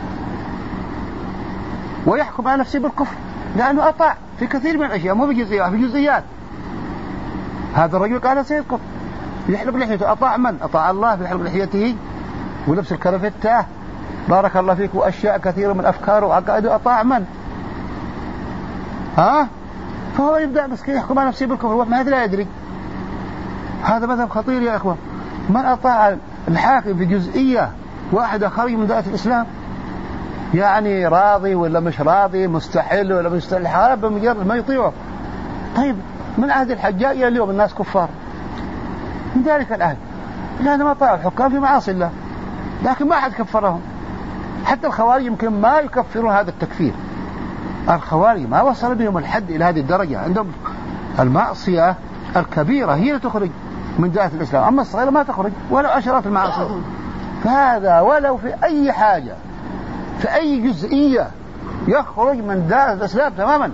ويحكم على نفسه بالكفر، لأنه أطاع في كثير من الأشياء، مو بجزئيات، في جزئيات. هذا الرجل قال سيسقط يحلق لحيته، أطاع من؟ أطاع الله في حلق لحيته ولبس الكرفتة بارك الله فيك، وأشياء كثيرة من أفكاره وعقائده. أطاع من؟ ها؟ فهو يبدأ بس يحكم على نفسه بالكفر وما لا يدري. هذا مذهب خطير يا إخوة. من أطاع الحاكم في جزئية واحدة خرج من دائرة الإسلام، يعني راضي ولا مش راضي، مستحل ولا مستحل، حالة بمجرد ما يطيعه. طيب من عهد الحجاج إلى اليوم الناس كفار من ذلك العهد، لأنهم أطاعوا الحكام في معاصي الله، لكن ما أحد كفرهم. حتى الخوارج يمكن ما يكفرون هذا التكفير. الخوارج ما وصل بهم الحد إلى هذه الدرجة، عندهم المعصية الكبيرة هي اللي تخرج من دائرة الإسلام، أما الصغيرة ما تخرج ولو عشرات المعاصي. فهذا ولو في أي حاجة في أي جزئية يخرج من دائرة الإسلام تماما.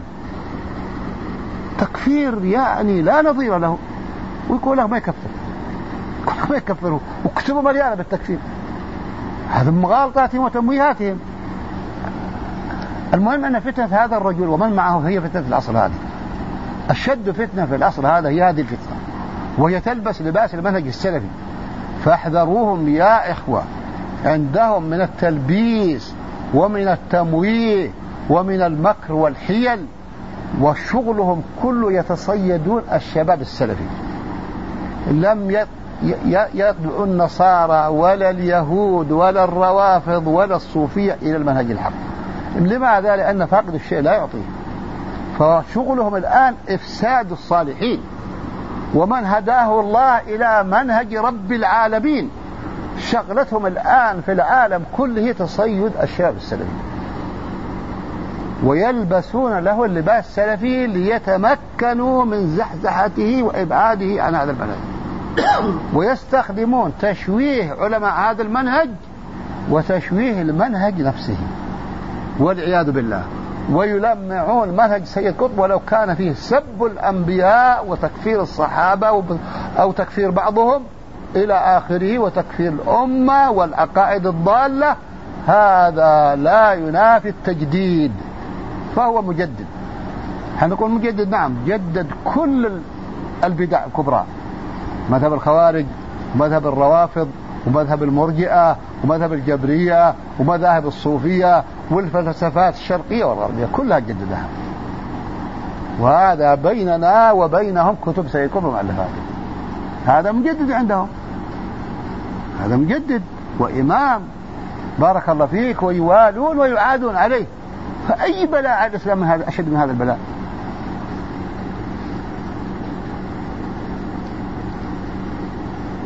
تكفير يعني لا نظير له، ويقول له ما يكفر، ما يكفره، وكتبه مليانة بالتكفير. هذا مغالطاتهم وتمويهاتهم. المهم أن فتنة هذا الرجل ومن معه هي فتنة العصر هذه. أشد فتنة في العصر هذا هي هذه الفتنة، وهي تلبس لباس المنهج السلفي. فاحذروهم يا إخوة، عندهم من التلبيس ومن التمويه ومن المكر والحيل، وشغلهم كله يتصيدون الشباب السلفي. لم يدعو النصارى ولا اليهود ولا الروافض ولا الصوفية إلى المنهج الحق. لماذا؟ لأن فاقد الشيء لا يعطيه. فشغلهم الآن إفساد الصالحين، ومن هداه الله إلى منهج رب العالمين. شغلتهم الآن في العالم كله تصيد الشباب السلفي، ويلبسون له اللباس السلفي ليتمكنوا من زحزحته وإبعاده عن هذا المنهج. ويستخدمون تشويه علماء هذا المنهج وتشويه المنهج نفسه والعياذ بالله، ويلمعون منهج سيد قطب ولو كان فيه سب الأنبياء وتكفير الصحابة أو تكفير بعضهم إلى آخره، وتكفير الأمة والعقائد الضالة. هذا لا ينافي التجديد، فهو مجدد. هنقول مجدد، نعم، جدد كل البدع الكبرى، مذهب الخوارج ومذهب الروافض ومذهب المرجئة ومذهب الجبرية ومذاهب الصوفية والفلسفات الشرقية والغربية كلها جددها. وهذا بيننا وبينهم كتب سيد قطب ومؤلفات. هذا مجدد عندهم، هذا مجدد وإمام بارك الله فيك، ويوالون ويعادون عليه. فأي بلاء على الإسلام من هذا أشد من هذا البلاء؟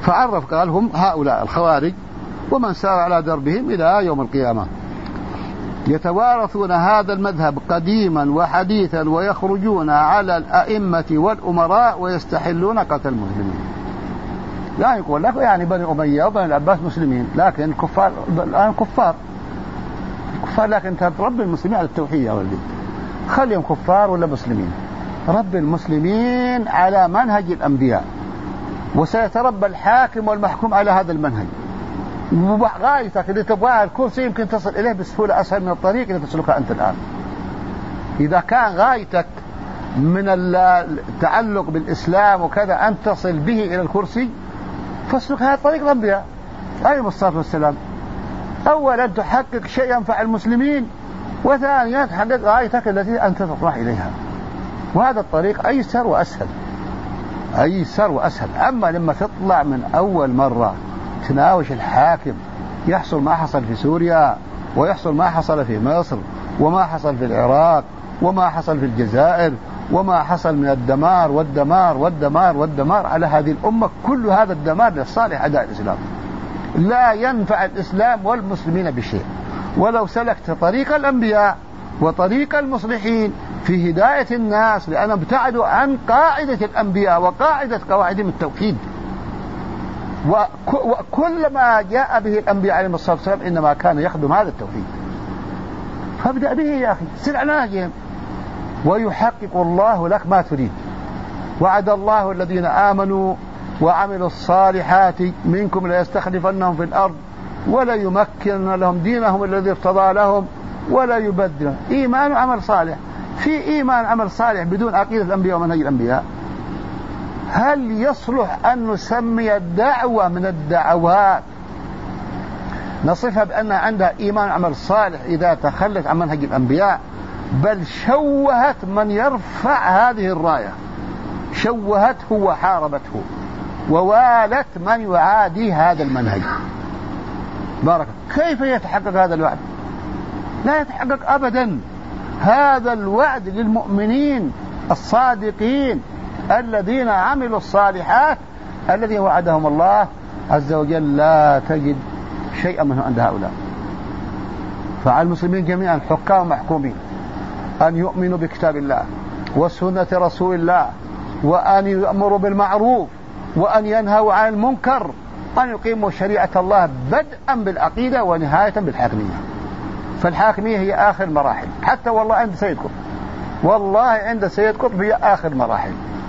فعرف قال هم هؤلاء الخوارج ومن سار على دربهم إلى يوم القيامة، يتوارثون هذا المذهب قديما وحديثا ويخرجون على الأئمة والأمراء ويستحلون قتل المسلمين. لا يقول لك يعني بني أمية وبني العباس مسلمين، لكن كفار الآن كفار كفار لكن تربي المسلمين على التوحيد يا ولدي، خليهم كفار ولا مسلمين، رب المسلمين على منهج الأنبياء، وسيتربى الحاكم والمحكوم على هذا المنهج. وغايتك اللي تبغاها الكرسي يمكن تصل إليه بسهولة أسهل من الطريق اللي تسلكها أنت الآن. إذا كان غايتك من التعلق بالإسلام وكذا أن تصل به إلى الكرسي فاسلك هذا طريق الأنبياء عليهم الصلاة والسلام. أولا تحقق شيء ينفع المسلمين، وثانيا تحقق غايتك التي أنت تطمح إليها، وهذا الطريق أيسر وأسهل أيسر وأسهل. أما لما تطلع من أول مرة تناوش الحاكم يحصل ما حصل في سوريا ويحصل ما حصل في مصر وما حصل في العراق وما حصل في الجزائر وما حصل من الدمار والدمار والدمار والدمار على هذه الأمة، كل هذا الدمار لصالح أعداء الإسلام، لا ينفع الإسلام والمسلمين بشيء. ولو سلكت طريق الأنبياء وطريق المصلحين في هداية الناس، لأن ابتعدوا عن قاعدة الأنبياء وقاعدة قواعدهم التوحيد، وكل ما جاء به الأنبياء عليهم الصلاة والسلام إنما كان يخدم هذا التوحيد. فابدأ به يا أخي، سر على نهجهم ويحقق الله لك ما تريد. وعد الله الذين آمنوا وعملوا الصالحات منكم ليستخلفنهم في الأرض ولا يمكن لهم دينهم الذي ارتضى لهم ولا يبدل. إيمان وعمل صالح. في إيمان عمل صالح بدون عقيدة الأنبياء ومنهج الأنبياء؟ هل يصلح أن نسمي الدعوة من الدعوات نصفها بأنها عندها إيمان عمل صالح إذا تخلت عن منهج الأنبياء؟ بل شوهت من يرفع هذه الراية، شوهته وحاربته ووالت من يعادي هذا المنهج. بارك. كيف يتحقق هذا الوعد؟ لا يتحقق أبدا. هذا الوعد للمؤمنين الصادقين الذين عملوا الصالحات الذين وعدهم الله عز وجل، لا تجد شيئا منه عند هؤلاء. فعلى المسلمين جميعا حكام محكومين أن يؤمنوا بكتاب الله وسنة رسول الله، وأن يأمروا بالمعروف وأن ينهوا عن المنكر، أن يقيموا شريعة الله بدءا بالعقيدة ونهاية بالحاكمية. فالحاكمية هي آخر مراحل، حتى والله عند سيد قطب، والله عند سيد قطب هي آخر مراحل،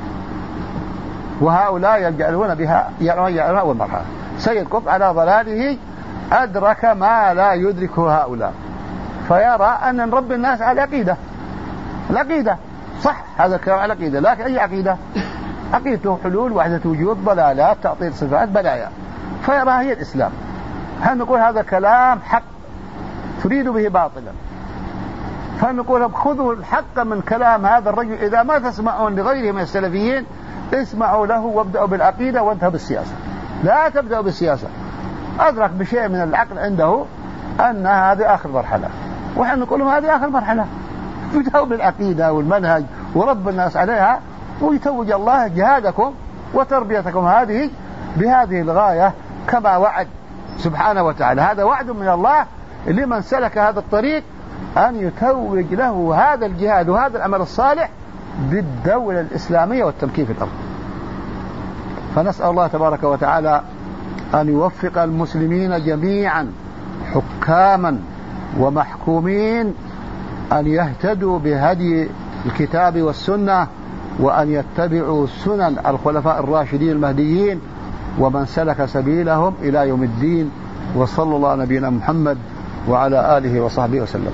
وهؤلاء يلجأون بها يلجأون أول مرحلة. سيد قطب على ضلاله أدرك ما لا يدركه هؤلاء، فيرى أن نربي الناس على العقيدة. العقيدة صح، هذا الكلام على العقيدة، لكن أي عقيدة؟ عقيدته حلول، وحدة وجود، ضلالات، تعطيل صفات، بلايا، فيرى هي الإسلام. هل نقول هذا كلام حق تريد به باطلا؟ فنقول خذوا الحق من كلام هذا الرجل. إذا ما تسمعون لغيره من السلفيين اسمعوا له وابدأوا بالعقيدة وانتهوا بالسياسة. لا تبدأوا بالسياسة. أدرك بشيء من العقل عنده أن هذه آخر مرحلة، ونحن نقول لهم هذه آخر مرحلة. بدأوا بالعقيدة والمنهج ورب الناس عليها، ويتوج الله جهادكم وتربيتكم هذه بهذه الغاية كما وعد سبحانه وتعالى. هذا وعد من الله لمن سلك هذا الطريق، أن يتوج له هذا الجهاد وهذا العمل الصالح بالدولة الإسلامية والتمكين في الأرض. فنسأل الله تبارك وتعالى أن يوفق المسلمين جميعا حكاما ومحكومين أن يهتدوا بهدي الكتاب والسنة، وأن يتبعوا سنن الخلفاء الراشدين المهديين ومن سلك سبيلهم إلى يوم الدين. وصلى الله على نبينا محمد وعلى آله وصحبه وسلم.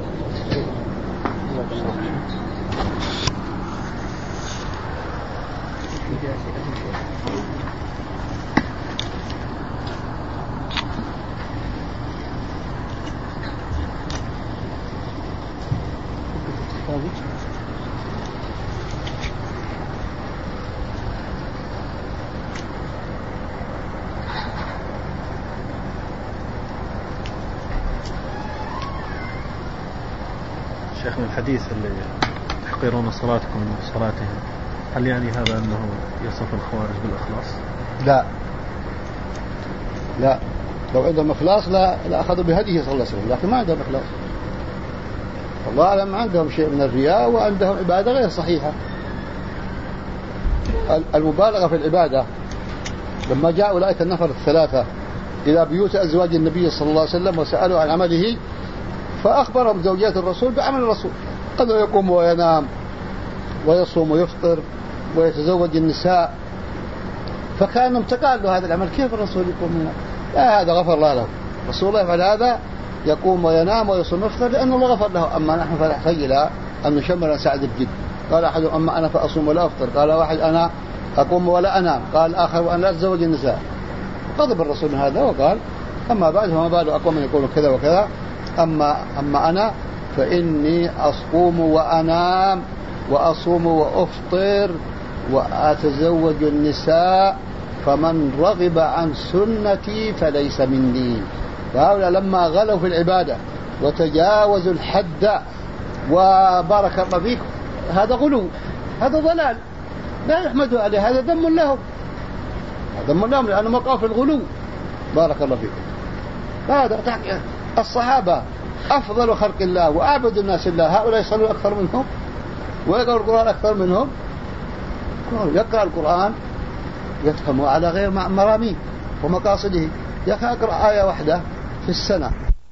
شيخ، من الحديث اللي تحقرون صلاتكم من صلاتهم، هل يعني هذا أنه يصف الخوارج بالإخلاص؟ لا، لا، لو عندهم إخلاص لا, لا أخذوا بهديه صلى الله عليه وسلم، لكن ما عندهم إخلاص. الله أعلم عندهم شيء من الرياء وعندهم عبادة غير صحيحة. المبالغة في العبادة. لما جاء أولئك النفر الثلاثة إلى بيوت أزواج النبي صلى الله عليه وسلم وسألوا عن عمله، فأخبرهم زوجات الرسول بعمل الرسول، أنه يقوم وينام ويصوم ويفطر ويتزوج النساء. فكانوا امتقال هذا العمل، كيف الرسول يقوم وينام؟ لا، هذا غفر الله له، رسول الله يفعل هذا، يقوم وينام ويصوم ويفطر لأن الله غفر له. أما نحن فنحتاج إلى أن نشمر ونساعد بجد. قال أحد: أما أنا فأصوم ولا أفطر. قال واحد: أنا أقوم ولا أنام. قال آخر: وأنا لا أتزوج النساء. غضب الرسول من هذا وقال: أما بعد فما بال أقوم من يقول كذا وكذا، أما, أما أنا فإني أصوم وأنام وأصوم وأفطر وأتزوج النساء، فمن رغب عن سنتي فليس مني. فهؤلاء لما غلوا في العبادة وتجاوزوا الحد وبارك الله فيك، هذا غلو، هذا ضلال لا يحمدوا عليه، هذا ذم لهم، ذم لهم لأنه وقعوا في الغلو. بارك الله فيكم. هذا الصحابة أفضل خلق الله وأعبد الناس الله، هؤلاء يصلوا أكثر منهم ويقرأوا القرآن أكثر منهم. يقرأ القرآن يفهمه على غير مراميه ومقاصده. يقرأ آية واحدة في السنة.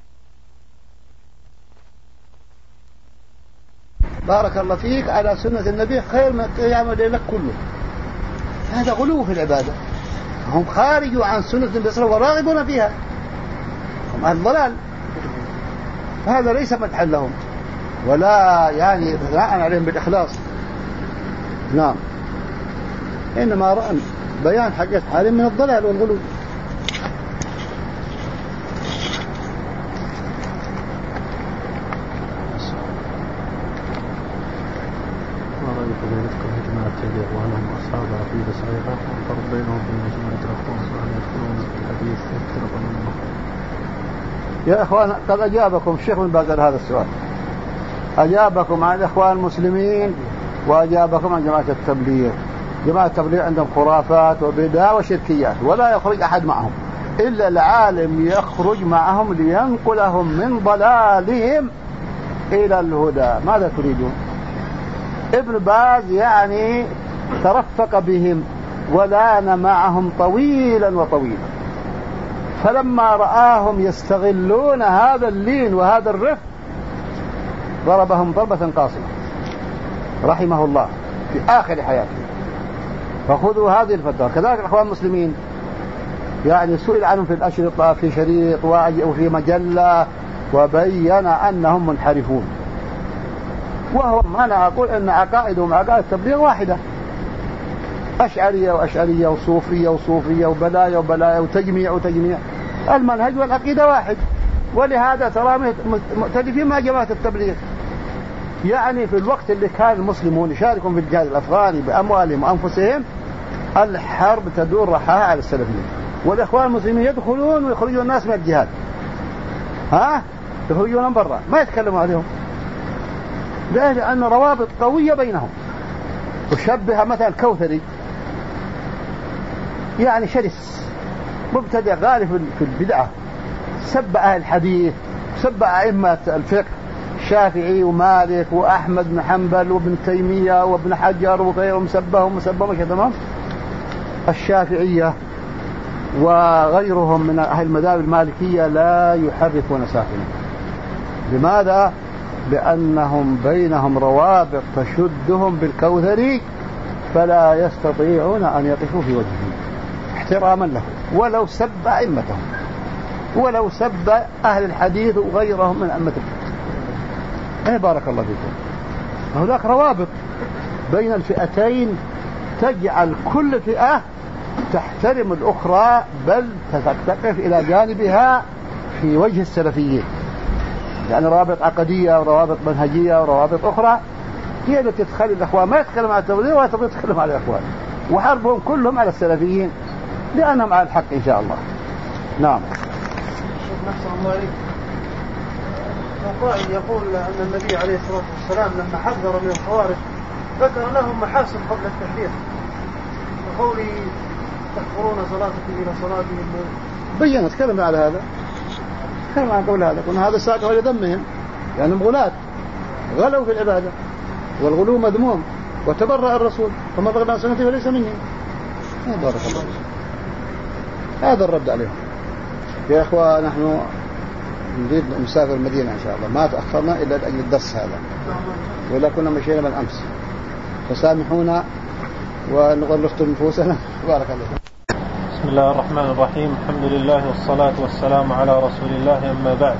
بارك الله فيك على سنة النبي خير من قيام الليل كله. هذا غلو في العبادة. هم خارجوا عن سنة النبي صلى الله عليه وسلم وراغبون فيها، هم أهل الضلال. هذا ليس مدحا لهم ولا يعني ثناء عليهم بالإخلاص، نعم، إنما رأى بيان حقيقة حالهم من الضلال والغلو. وأنهم أصحاب عقيدة صحيحة والفرق بينهم في مجموعة الأقوام وأن يدخلون في الحديث يفترق منهم. يا إخوان، قد أجابكم الشيخ من بعد هذا السؤال، أجابكم عن الإخوان المسلمين وأجابكم عن جماعة التبليغ. جماعة التبليغ عندهم خرافات وبدع وشركيات، ولا يخرج أحد معهم إلا العالم يخرج معهم لينقلهم من ضلالهم إلى الهدى. ماذا تريدون؟ ابن باز يعني ترفق بهم ولان معهم طويلا وطويلا، فلما رآهم يستغلون هذا اللين وهذا الرفق ضربهم ضربة قاصمة رحمه الله في آخر حياته. فخذوا هذه الفتوى. كذلك الأخوان المسلمين يعني سئل عنهم في الأشرطة في شريط وفي مجلة وبين أنهم منحرفون، وهم أنا أقول أن عقائدهم عقائد التبليغ واحدة، أشعرية وأشعرية وصوفية وصوفية وبلايا وبلايا وتجميع وتجميع. المنهج والعقيدة واحد، ولهذا ترى مختلفين مع جماعة التبليغ. يعني في الوقت اللي كان المسلمون يشاركون في الجهاد الأفغاني بأموالهم وأنفسهم، الحرب تدور رحاها على السلفيين، والإخوان المسلمين يدخلون ويخرجون الناس من الجهاد، ها يخرجونهم برا ما يتكلموا عليهم، لأن روابط قوية بينهم. وشبه مثلا الكوثري يعني شرس مبتدع غالب في البدعة، سب أهل الحديث، سب أئمة الفقه الشافعي ومالك وأحمد بن حنبل وابن تيمية وابن حجر وغيرهم، سبهم وسبهم وشتمهم. الشافعية وغيرهم من أهل المذاهب المالكية لا يحرفون ساكنا. لماذا؟ لأنهم بينهم روابط تشدهم بالكوثري فلا يستطيعون أن يقفوا في وجهه احتراما له، ولو سب أئمتهم ولو سب أهل الحديث وغيرهم من أئمة الفقه. ايه بارك الله فيكم. هناك روابط بين الفئتين تجعل كل فئة تحترم الأخرى، بل تقف إلى جانبها في وجه السلفيين، يعني روابط عقدية وروابط منهجية وروابط أخرى هي التي تخلي الأخوان ما يتكلم عن التبليغ ولا يتكلم عن الأخوان، وحربهم كلهم على السلفيين لأنهم على الحق إن شاء الله. نعم. السلام عليكم. قائل يقول أن النبي عليه الصلاة والسلام لما حذر من الخوارج ذكر لهم محاسن قبل التحذير، وقوله تكفرون صلاتكم إلى صلاتهم. بيّنت كلمة على هذا، كلمة عن قول هذا، وأن هذا ساق إلى ذمهم لأنهم يعني غلاة غلوا في العبادة، والغلو مذموم، وتبرأ الرسول فما بغى عن سنتي وليس مني. بارك الله. هذا الرد عليهم. يا إخوة نحن نريد نسافر المدينة إن شاء الله، ما تأخرنا إلا لأجل الدرس هذا، ولا كنا مشينا من أمس، فسامحونا ونغلقت نفوسنا. بارك الله. بسم الله الرحمن الرحيم. الحمد لله والصلاة والسلام على رسول الله، أما بعد.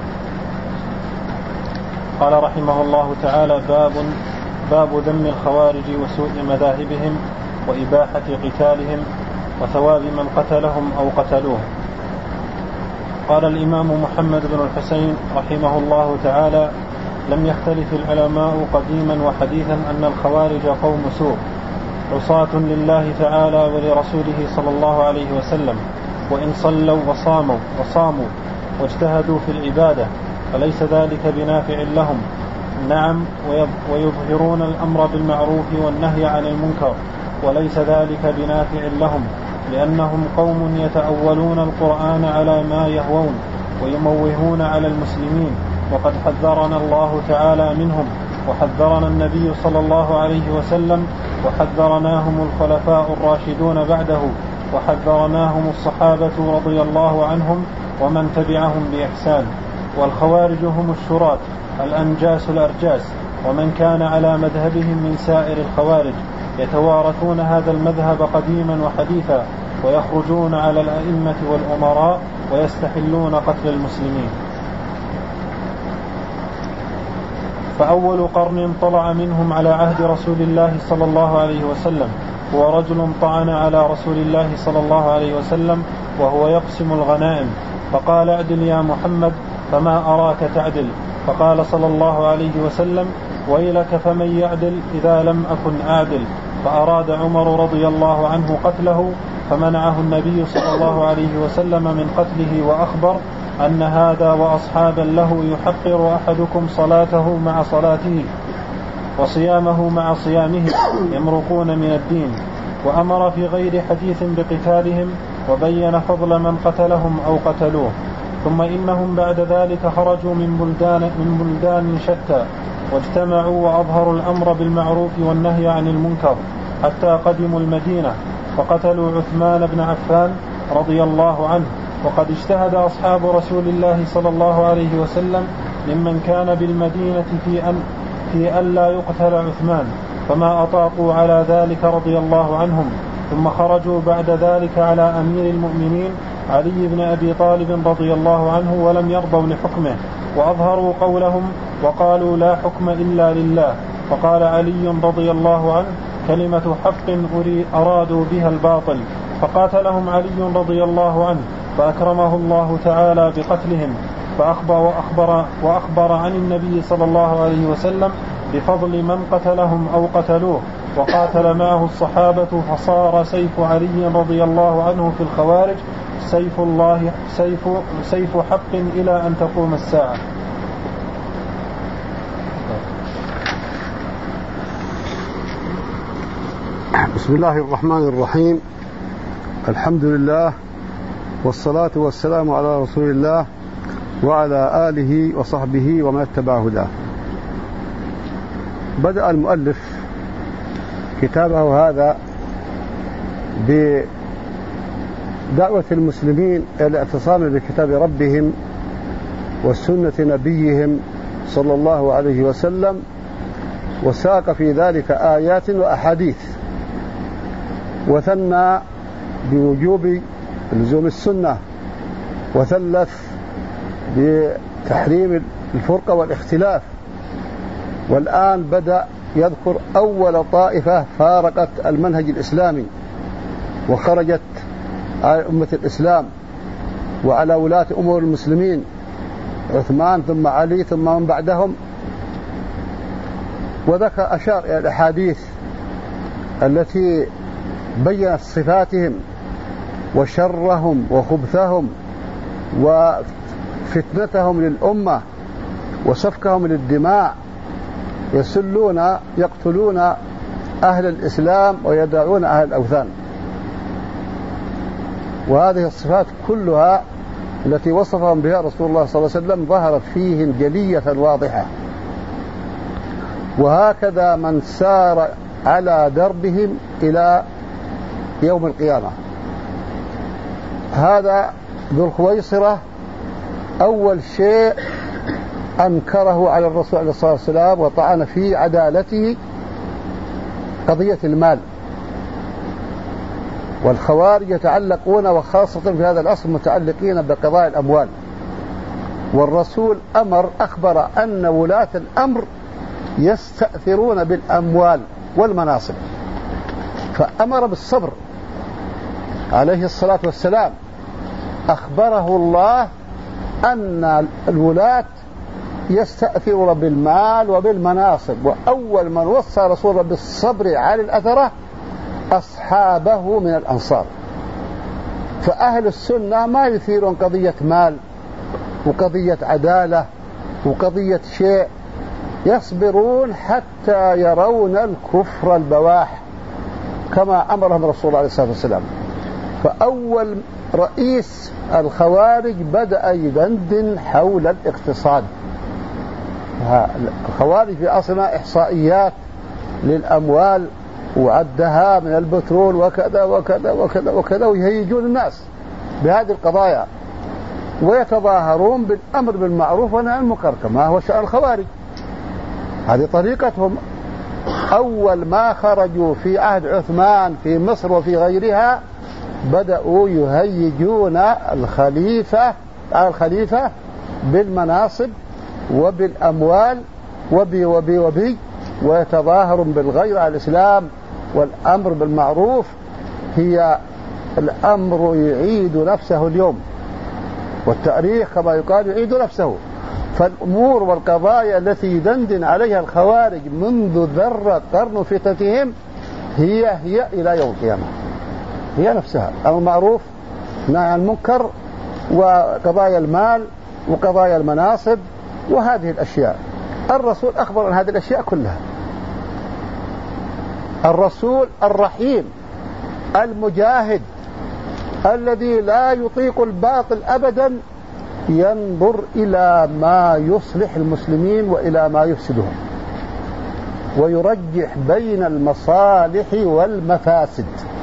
قال رحمه الله تعالى: باب باب ذم الخوارج وسوء مذاهبهم وإباحة قتالهم وثواب من قتلهم أو قتلوه. قال الإمام محمد بن الحسين رحمه الله تعالى: لم يختلف العلماء قديما وحديثا أن الخوارج قوم سوء عصاة لله تعالى ولرسوله صلى الله عليه وسلم، وإن صلوا وصاموا وصاموا واجتهدوا في العبادة فليس ذلك بنافع لهم. نعم، ويظهرون الأمر بالمعروف والنهي عن المنكر، وليس ذلك بنافع لهم، لأنهم قوم يتأولون القرآن على ما يهوون ويموهون على المسلمين، وقد حذرنا الله تعالى منهم، وحذرنا النبي صلى الله عليه وسلم، وحذرناهم الخلفاء الراشدون بعده، وحذرناهم الصحابة رضي الله عنهم ومن تبعهم بإحسان. والخوارج هم الشراة الأنجاس الأرجاس، ومن كان على مذهبهم من سائر الخوارج، يتوارثون هذا المذهب قديما وحديثا، ويخرجون على الأئمة والأمراء ويستحلون قتل المسلمين. فأول قرن طلع منهم على عهد رسول الله صلى الله عليه وسلم هو رجل طعن على رسول الله صلى الله عليه وسلم وهو يقسم الغنائم، فقال: اعدل يا محمد، فما أراك تعدل. فقال صلى الله عليه وسلم: ويلك فمن يعدل إذا لم أكن أعدل. فأراد عمر رضي الله عنه قتله، فمنعه النبي صلى الله عليه وسلم من قتله، وأخبر أن هذا وأصحابا له يحقر أحدكم صلاته مع صلاته وصيامه مع صيامه، يمرقون من الدين. وأمر في غير حديث بقتالهم، وبين فضل من قتلهم أو قتلوه. ثم إنهم بعد ذلك خرجوا من بلدان, من بلدان شتى، واجتمعوا وأظهروا الأمر بالمعروف والنهي عن المنكر حتى قدموا المدينة، فقتلوا عثمان بن عفان رضي الله عنه. وقد اجتهد أصحاب رسول الله صلى الله عليه وسلم ممن كان بالمدينة في أن في ألا يقتل عثمان، فما أطاقوا على ذلك رضي الله عنهم. ثم خرجوا بعد ذلك على أمير المؤمنين علي بن أبي طالب رضي الله عنه، ولم يرضوا لحكمه، وأظهروا قولهم وقالوا: لا حكم إلا لله. فقال علي رضي الله عنه: كلمة حق أرادوا بها الباطل. فقاتلهم علي رضي الله عنه، فأكرمه الله تعالى بقتلهم، فأخبر وأخبر, وأخبر عن النبي صلى الله عليه وسلم بفضل من قتلهم أو قتلوه، وقاتل معه الصحابة، فصار سيف علي رضي الله عنه في الخوارج سيف الله سيف, سيف حق إلى أن تقوم الساعة. بسم الله الرحمن الرحيم. الحمد لله والصلاة والسلام على رسول الله وعلى آله وصحبه ومن اتبع هداه. بدأ المؤلف كتابه هذا بدعوة المسلمين إلى الاعتصام بكتاب ربهم وسنة نبيهم صلى الله عليه وسلم، وساق في ذلك آيات وأحاديث، وثنى بوجوب لزوم السنة، وثلث بتحريم الفرقة والاختلاف. والآن بدأ يذكر أول طائفة فارقت المنهج الإسلامي وخرجت على أمة الإسلام وعلى ولاة أمور المسلمين، عثمان ثم علي ثم من بعدهم. وذكر أشار إلى الأحاديث التي بيّنت صفاتهم وشرهم وخبثهم وفتنتهم للأمة وسفكهم للدماء، يسلون يقتلون أهل الإسلام ويدعون أهل الأوثان. وهذه الصفات كلها التي وصفهم بها رسول الله صلى الله عليه وسلم ظهرت فيهم جلية واضحة. وهكذا من سار على دربهم إلى يوم القيامة. هذا ذو الخويصرة أول شيء أنكره على الرسول عليه الصلاة والسلام وطعن في عدالته قضية المال. والخوارج يتعلقون وخاصة في هذا العصر متعلقين بقضايا الأموال، والرسول أمر أخبر أن ولاة الأمر يستأثرون بالأموال والمناصب، فأمر بالصبر عليه الصلاة والسلام. أخبره الله أن الولاة يستأثرون بالمال وبالمناصب، وأول من وصى رسوله بالصبر على الأثرة أصحابه من الأنصار. فأهل السنة ما يثيرون قضية مال وقضية عدالة وقضية شيء، يصبرون حتى يرون الكفر البواح كما أمرهم رسول الله عليه الصلاة والسلام. فأول رئيس الخوارج بدأ يدندن حول الاقتصاد. الخوارج في أصلها إحصائيات للأموال وعدها من البترول وكذا وكذا وكذا وكذا، ويهيجون الناس بهذه القضايا ويتظاهرون بالأمر بالمعروف والنهي عن المنكر كما هو شأن الخوارج. هذه طريقتهم. أول ما خرجوا في عهد عثمان في مصر وفي غيرها بدأوا يهيجون الخليفة على الخليفة بالمناصب وبالأموال وبي وبي وبي ويتظاهرون بالغير على الإسلام. والأمر بالمعروف هي الأمر يعيد نفسه اليوم، والتاريخ كما يقال يعيد نفسه. فالأمور والقضايا التي يدندن عليها الخوارج منذ ذرة قرن فتنتهم هي هي إلى يوم القيامة، هي نفسها المعروف نهي عن المنكر وقضايا المال وقضايا المناصب وهذه الأشياء. الرسول أخبر عن هذه الأشياء كلها. الرسول الرحيم المجاهد الذي لا يطيق الباطل أبدا ينظر إلى ما يصلح المسلمين وإلى ما يفسدهم، ويرجح بين المصالح والمفاسد.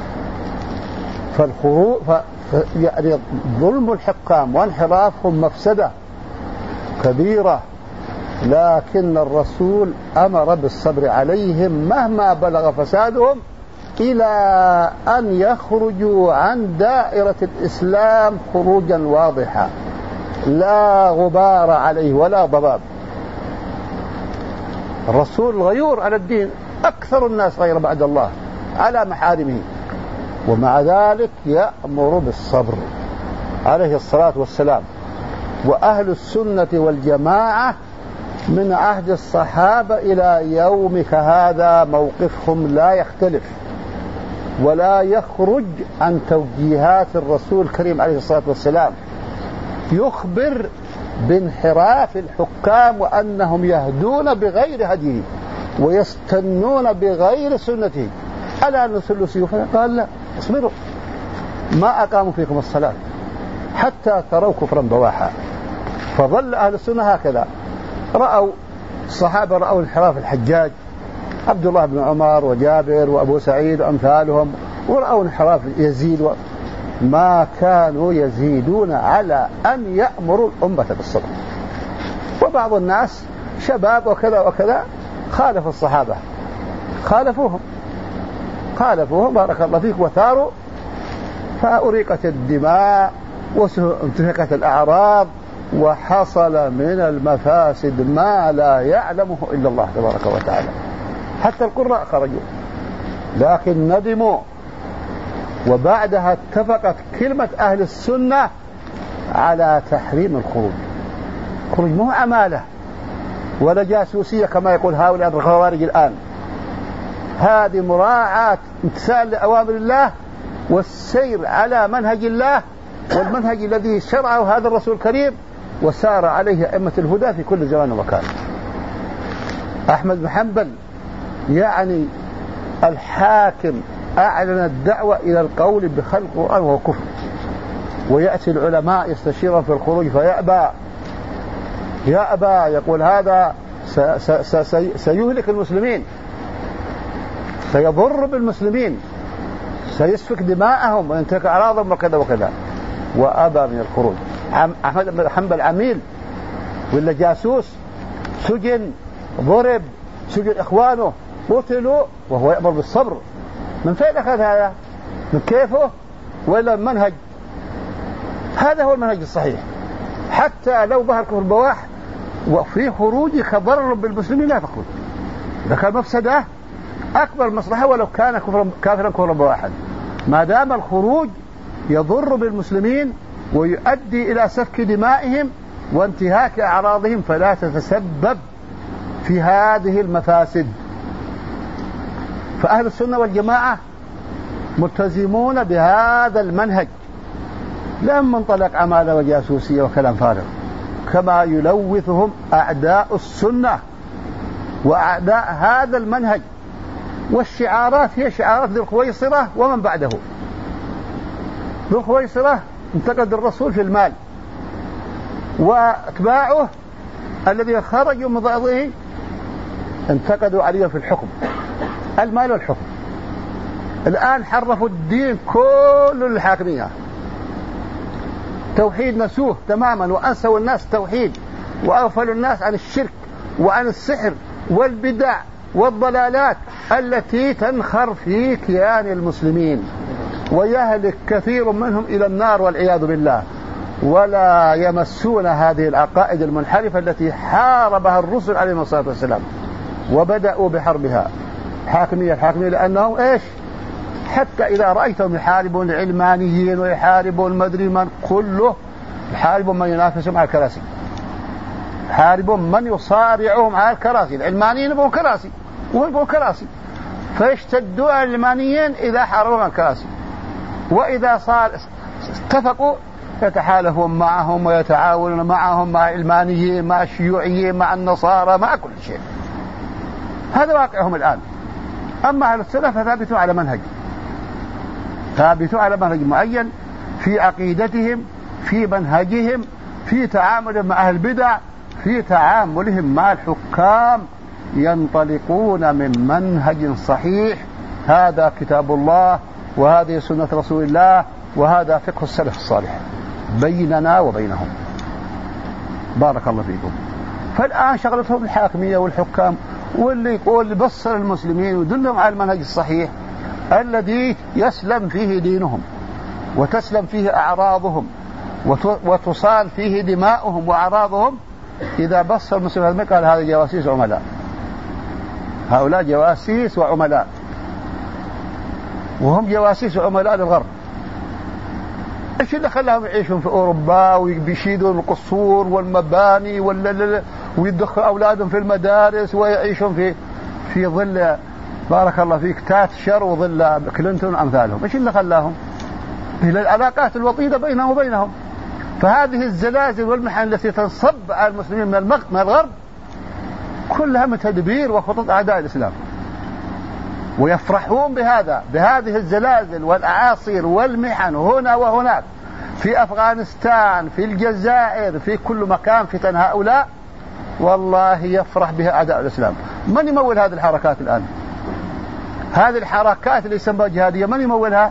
فالخروج يعني ظلم الحكام وانحرافهم مفسدة كبيرة، لكن الرسول أمر بالصبر عليهم مهما بلغ فسادهم إلى أن يخرجوا عن دائرة الإسلام خروجا واضحا لا غبار عليه ولا ضباب. الرسول غيور على الدين، أكثر الناس غير بعد الله على محارمه، ومع ذلك يأمر بالصبر عليه الصلاة والسلام. وأهل السنة والجماعة من عهد الصحابة إلى يومك هذا موقفهم لا يختلف ولا يخرج عن توجيهات الرسول الكريم عليه الصلاة والسلام. يخبر بانحراف الحكام وأنهم يهدون بغير هديه ويستنون بغير سنته. ألا نسلوا سيوفنا؟ قال لا، اصبروا ما أقاموا فيكم الصلاة حتى تروا كفرا بواحا. فظل أهل السنة هكذا. رأوا الصحابة رأوا انحراف الحجاج عبد الله بن عمر وجابر وأبو سعيد وأمثالهم، ورأوا انحراف يزيد، ما كانوا يزيدون على أن يأمروا الأمة بالصبر. وبعض الناس شباب وكذا وكذا خالفوا الصحابة، خالفوهم خالفوهم بارك الله فيك، وثاروا فأريقت الدماء وانتهكت الأعراض وحصل من المفاسد ما لا يعلمه إلا الله تبارك وتعالى. حتى القراء خرجوا لكن ندموا. وبعدها اتفقت كلمة أهل السنة على تحريم الخروج. الخروج مو عمالة ولا جاسوسية كما يقول هؤلاء الخوارج الآن. هذه مراعاة امتثال لأوامر الله والسير على منهج الله والمنهج الذي شرعه هذا الرسول الكريم وسار عليه أئمة الهدى في كل زمان ومكان. أحمد بن حنبل يعني الحاكم أعلن الدعوة إلى القول بخلق القرآن وهو كفر، ويأتي العلماء يستشيرون في الخروج فيأبى يأبى يقول هذا سيهلك المسلمين، سيضر بالمسلمين، سيسفك دماءهم وينتهك أعراضهم وكذا وكذا، وأبى من الخروج. أحمد بن حنبل عميل ولا جاسوس، سجن، ضرب، سجن إخوانه، قتلوا وهو يأمر بالصبر. من فين أخذ هذا؟ من كيفه ولا المنهج؟ هذا هو المنهج الصحيح. حتى لو ظهر كفر البواح وفي خروجك ضرر بالمسلمين لا تخرج، إذا كان مفسدة أكبر مصلحة ولو كان كافرا كفرا بواحا، ما دام الخروج يضر بالمسلمين ويؤدي إلى سفك دمائهم وانتهاك أعراضهم فلا تتسبب في هذه المفاسد. فأهل السنة والجماعة ملتزمون بهذا المنهج، لا من منطلق عمالة وجاسوسية وكلام فارغ كما يلوثهم أعداء السنة وأعداء هذا المنهج. والشعارات هي شعارات ذي الخويصرة ومن بعده. ذو الخويصرة انتقد الرسول في المال، واتباعه الذين خرجوا من ضعضه انتقدوا عليه في الحكم، المال والحكم. الآن حرفوا الدين كل الحاكمية، توحيد نسوه تماما، وأنسوا الناس توحيد، وأغفلوا الناس عن الشرك وعن السحر والبدع والضلالات التي تنخر في كيان المسلمين ويهلك كثير منهم إلى النار والعياذ بالله. ولا يمسون هذه العقائد المنحرفة التي حاربها الرسل عليهم الصلاة والسلام وبدأوا بحربها. حاكمية الحاكمية لأنهم إيش؟ حتى إذا رأيتهم يحاربون العلمانيين ويحاربون المدري من، كله يحاربون من ينافسهم على الكراسي، يحاربون من يصارعهم على الكراسي. العلمانيين يبغون كراسي وهم يبغون كراسي، فيشتدوا على العلمانيين إذا حاربوا عن الكراسي، وإذا صار اتفقوا يتحالفون معهم ويتعاونون معهم، مع العلمانيين، مع الشيوعيين، مع النصارى، مع كل شيء. هذا واقعهم الآن. أما أهل السنة فثابتوا على منهج، ثابتوا على منهج معين في عقيدتهم، في منهجهم، في تعاملهم مع أهل البدع، في تعاملهم مع الحكام، ينطلقون من منهج صحيح. هذا كتاب الله، وهذه سنة رسول الله، وهذا فقه السلف الصالح بيننا وبينهم. بارك الله فيكم. فالآن شغلتهم الحاكمية والحكام، واللي يقول بصر المسلمين ويدلهم على المنهج الصحيح الذي يسلم فيه دينهم وتسلم فيه أعراضهم وتصان فيه دماؤهم وأعراضهم. إذا بصر المسلمين قال هذا جواسيس عملاء، هؤلاء جواسيس وعملاء، وهم جواسيس وعملاء للغرب. ايش اللي خلاهم يعيشون في اوروبا ويشيدون القصور والمباني ويدخلوا اولادهم في المدارس ويعيشون في في ظل بارك الله فيك تاتشر وظل كلينتون امثالهم؟ ايش اللي خلاهم؟ الى العلاقات الوطيده بينهم وبينهم. فهذه الزلازل والمحن التي تنصب على المسلمين من المغرب من الغرب كلها من تدبير وخطط اعداء الاسلام، ويفرحون بهذا، بهذه الزلازل والأعاصير والمحن هنا وهناك، في أفغانستان، في الجزائر، في كل مكان فتن هؤلاء، والله يفرح بها أعداء الإسلام. من يمول هذه الحركات الآن؟ هذه الحركات اللي يسمى جهادية من يمولها؟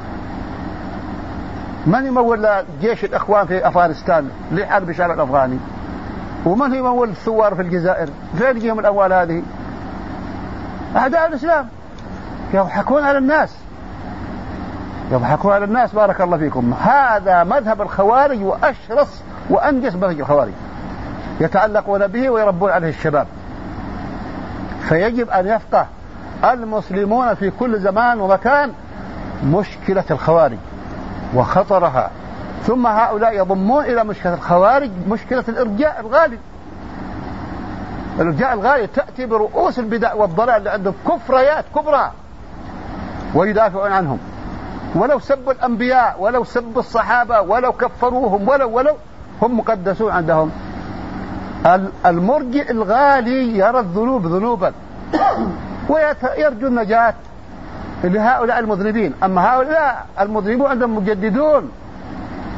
من يمول جيش الإخوان في أفغانستان لحرب الشعب الأفغاني؟ ومن يمول الثوار في الجزائر؟ فين يجيهم الأموال هذه؟ أعداء الإسلام يضحكون على الناس، يضحكون على الناس. بارك الله فيكم. هذا مذهب الخوارج، وأشرس وأنجس مذهب الخوارج، يتعلقون به ويربون عليه الشباب. فيجب أن يفقه المسلمون في كل زمان ومكان مشكلة الخوارج وخطرها. ثم هؤلاء يضمون إلى مشكلة الخوارج مشكلة الإرجاء الغالي. الإرجاء الغالي تأتي برؤوس البدع والضلال اللي عندهم كفريات كبرى ويدافعون عنهم، ولو سبوا الأنبياء، ولو سبوا الصحابة، ولو كفروهم، ولو ولو هم مقدسون عندهم. المرجئ الغالي يرى الذنوب ذنوبا ويرجو النجاة لهؤلاء المذنبين. أما هؤلاء المذنبون عندهم مجددون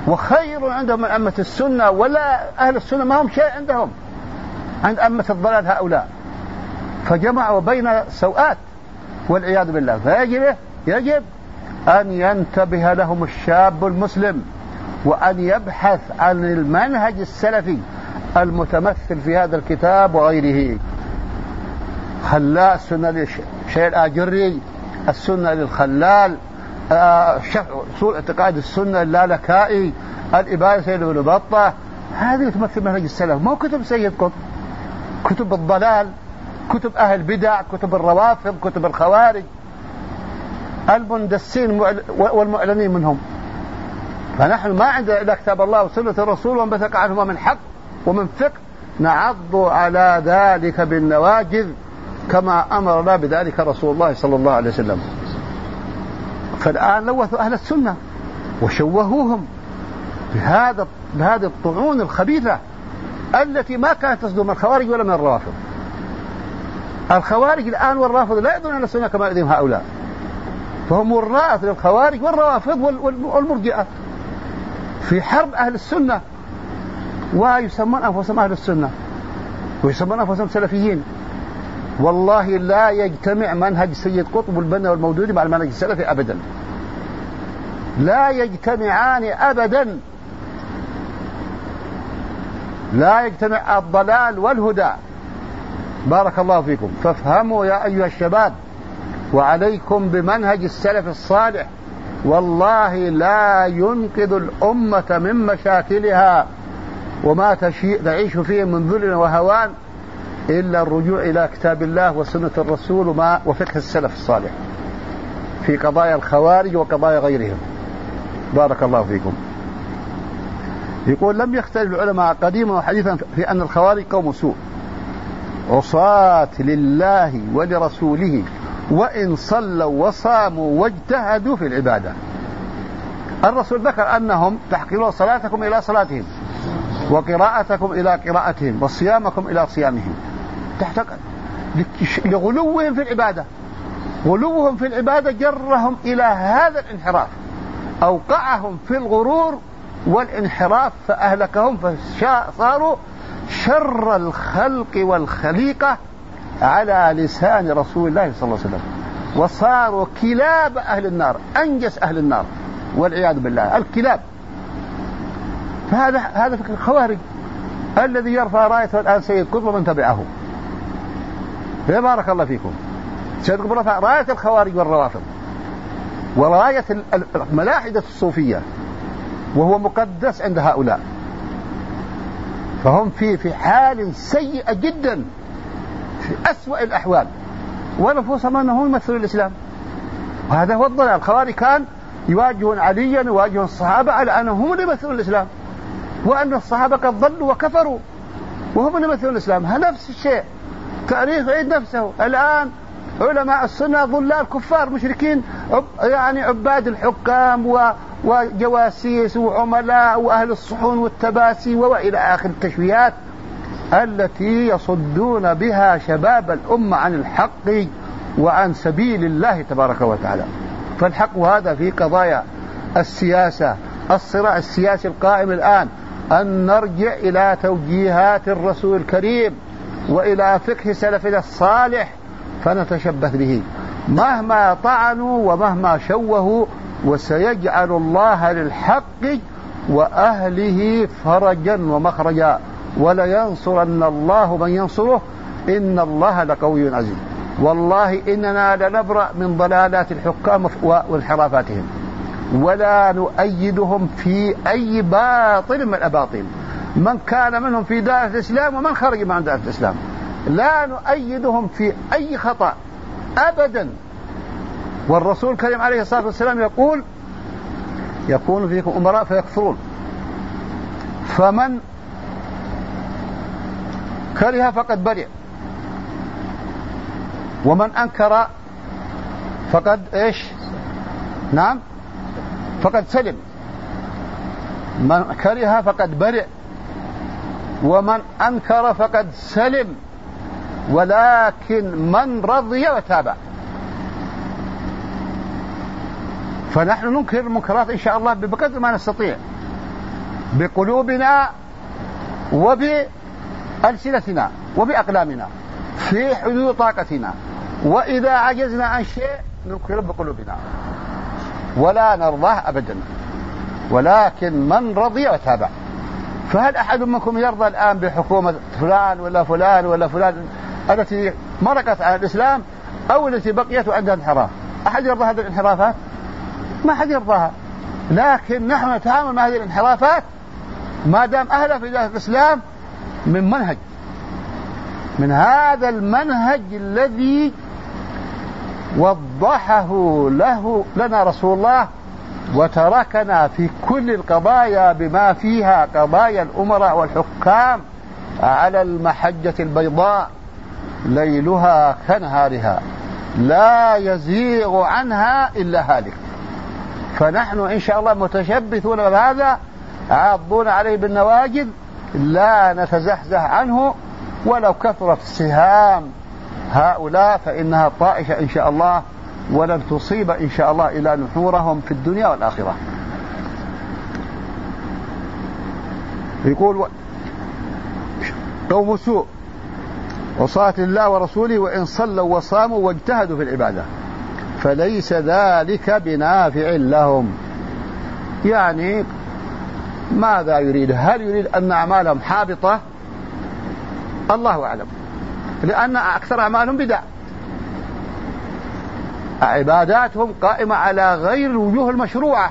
وخير عندهم من أئمة السنة، ولا أهل السنة ما هم شيء عندهم عند أئمة الضلال هؤلاء، فجمعوا بين سوءات والعياذ بالله. فيجب يجب أن ينتبه لهم الشاب المسلم، وأن يبحث عن المنهج السلفي المتمثل في هذا الكتاب وغيره. خلاء السنة للشيخ الآجري، السنة للخلال، أصول اعتقاد السنة اللالكائي، الإبانة سيد بن بطة، هذه تمثل منهج السلف، مو كتب سيد قطب، كتب الضلال، كتب أهل البدع، كتب الروافض، كتب الخوارج المندسين والمعلنين منهم. فنحن ما عندنا إلا كتاب الله وسنة الرسول وما بثق عنهما من حق ومن فقه، نعض على ذلك بالنواجذ كما أمرنا بذلك رسول الله صلى الله عليه وسلم. فالآن لوثوا أهل السنة وشوهوهم بهذا بهذه الطعون الخبيثة التي ما كانت تصدر من الخوارج ولا من الروافض. الخوارج الآن والرافض لا يدرون أهل السنة كما يدين هؤلاء، فهم وراء للخوارج والروافض والمرجئة في حرب أهل السنة، ويسمون أنفسهم أهل السنة ويسمون أنفسهم سلفيين. والله لا يجتمع منهج سيد قطب والبنا والمودودي مع المنهج السلفي أبدا، لا يجتمعان أبدا، لا يجتمع الضلال والهدى. بارك الله فيكم. فافهموا يا أيها الشباب، وعليكم بمنهج السلف الصالح، والله لا ينقذ الأمة من مشاكلها وما تعيش فيه من ذل وهوان إلا الرجوع إلى كتاب الله وسنة الرسول وما وفقه السلف الصالح في قضايا الخوارج وقضايا غيرهم. بارك الله فيكم. يقول: لم يختلف العلماء قديما وحديثا في أن الخوارج قوم سوء عصاة لله ولرسوله، وإن صلوا وصاموا واجتهدوا في العبادة. الرسول ذكر أنهم تحقرون صلاتكم إلى صلاتهم، وقراءتكم إلى قراءتهم، وصيامكم إلى صيامهم، تحت لغلوهم في العبادة. غلوهم في العبادة جرهم إلى هذا الانحراف، أوقعهم في الغرور والانحراف فأهلكهم، فصاروا شر الخلق والخليقة على لسان رسول الله صلى الله عليه وسلم، وصاروا كلاب أهل النار، أنجس أهل النار والعياذ بالله، الكلاب. فهذا هذا فكر الخوارج الذي يرفع رايته الآن سيد قطب ومن تبعه. بارك الله فيكم. سيد قطب رفع راية الخوارج والروافض وراية الملاحدة الصوفية، وهو مقدس عند هؤلاء، فهم في في حال سيئة جدا، في أسوأ الأحوال، ونفوسهم أنهم يمثلون الإسلام. وهذا هو الضلال. الخوارج كان يواجهون عليا ويواجهون الصحابة على أنهم هم اللي يمثلون الإسلام، وأن الصحابة قد ضلوا وكفروا وهم اللي يمثلون الإسلام. هذا نفس الشيء، تاريخ عيد نفسه. الآن علماء السنة ضلال كفار مشركين، يعني عباد الحكام وجواسيس وعملاء وأهل الصحون والتباسي وإلى آخر التشويهات التي يصدون بها شباب الأمة عن الحق وعن سبيل الله تبارك وتعالى. فالحق هذا في قضايا السياسة، الصراع السياسي القائم الآن، أن نرجع إلى توجيهات الرسول الكريم وإلى فقه سلفنا الصالح فنتشبه به مهما طعنوا ومهما شوهوا، وسيجعل الله للحق وأهله فرجا ومخرجا، ولينصرن الله من ينصره، إن الله لقوي عزيز. والله إننا لنبرأ من ضلالات الحكام وانحرافاتهم، ولا نؤيدهم في أي باطل من الأباطيل، من كان منهم في دائرة الإسلام ومن خرج من دائرة الإسلام، لا نؤيدهم في أي خطأ أبدا. والرسول الكريم عليه الصلاة والسلام يقول: يكون فيكم أمراء فيكثرون، فمن كره فقد برئ، ومن أنكر فقد إيش؟ نعم، فقد سلم. من كره فقد برئ، ومن أنكر فقد سلم، ولكن من رضي وتابع. فنحن ننكر المنكرات إن شاء الله بقدر ما نستطيع، بقلوبنا وبألسنتنا وبأقلامنا في حدود طاقتنا، وإذا عجزنا عن شيء ننكر بقلوبنا ولا نرضاه أبدا، ولكن من رضي وتابع. فهل أحد منكم يرضى الآن بحكومة فلان ولا فلان ولا فلان التي مرقت على الإسلام أو التي بقيت وعندها انحراف؟ أحد يرضى هذه الانحرافات؟ ما أحد يرضاها. لكن نحن نتعامل مع هذه الانحرافات ما دام أهلها في الإسلام من منهج، من هذا المنهج الذي وضحه له لنا رسول الله، وتركنا في كل القضايا بما فيها قضايا الأمراء والحكام على المحجة البيضاء ليلها كنهارها لا يزيغ عنها إلا هالك. فنحن إن شاء الله متشبثون بهذا عاضون عليه بالنواجذ، لا نتزحزح عنه ولو كثرت سهام هؤلاء فإنها طائشة إن شاء الله، ولن تصيب إن شاء الله إلى نحورهم في الدنيا والآخرة. يقول قوم سوء وصاة الله ورسوله وإن صلوا وصاموا واجتهدوا في العبادة فليس ذلك بنافع لهم. يعني ماذا يريد؟ هل يريد أن أعمالهم حابطة؟ الله أعلم، لأن أكثر أعمالهم بدع، عباداتهم قائمة على غير الوجوه المشروعة،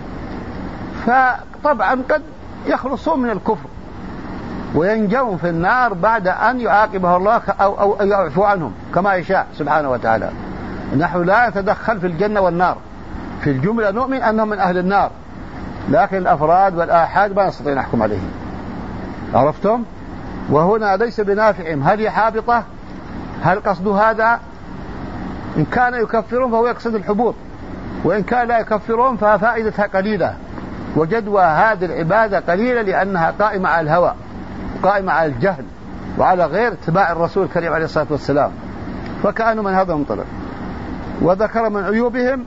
فطبعا قد يخلصون من الكفر وينجون في النار بعد أن يعاقبه الله أو, أو يعفو عنهم كما يشاء سبحانه وتعالى. نحن لا نتدخل في الجنة والنار، في الجملة نؤمن أنهم من أهل النار، لكن الأفراد والآحاد ما نستطيع نحكم عليهم. عرفتم؟ وهنا ليس بنافعهم. هل هي حابطة؟ هل قصد هذا؟ إن كان يكفرون فهو يقصد الحبوط، وإن كان لا يكفرون ففائدتها قليلة، وجدوى هذه العبادة قليلة لأنها قائمة على الهوى، قائمة على الجهل، وعلى غير اتباع الرسول الكريم عليه الصلاة والسلام، فكانوا من هذا منطلق. وذكر من عيوبهم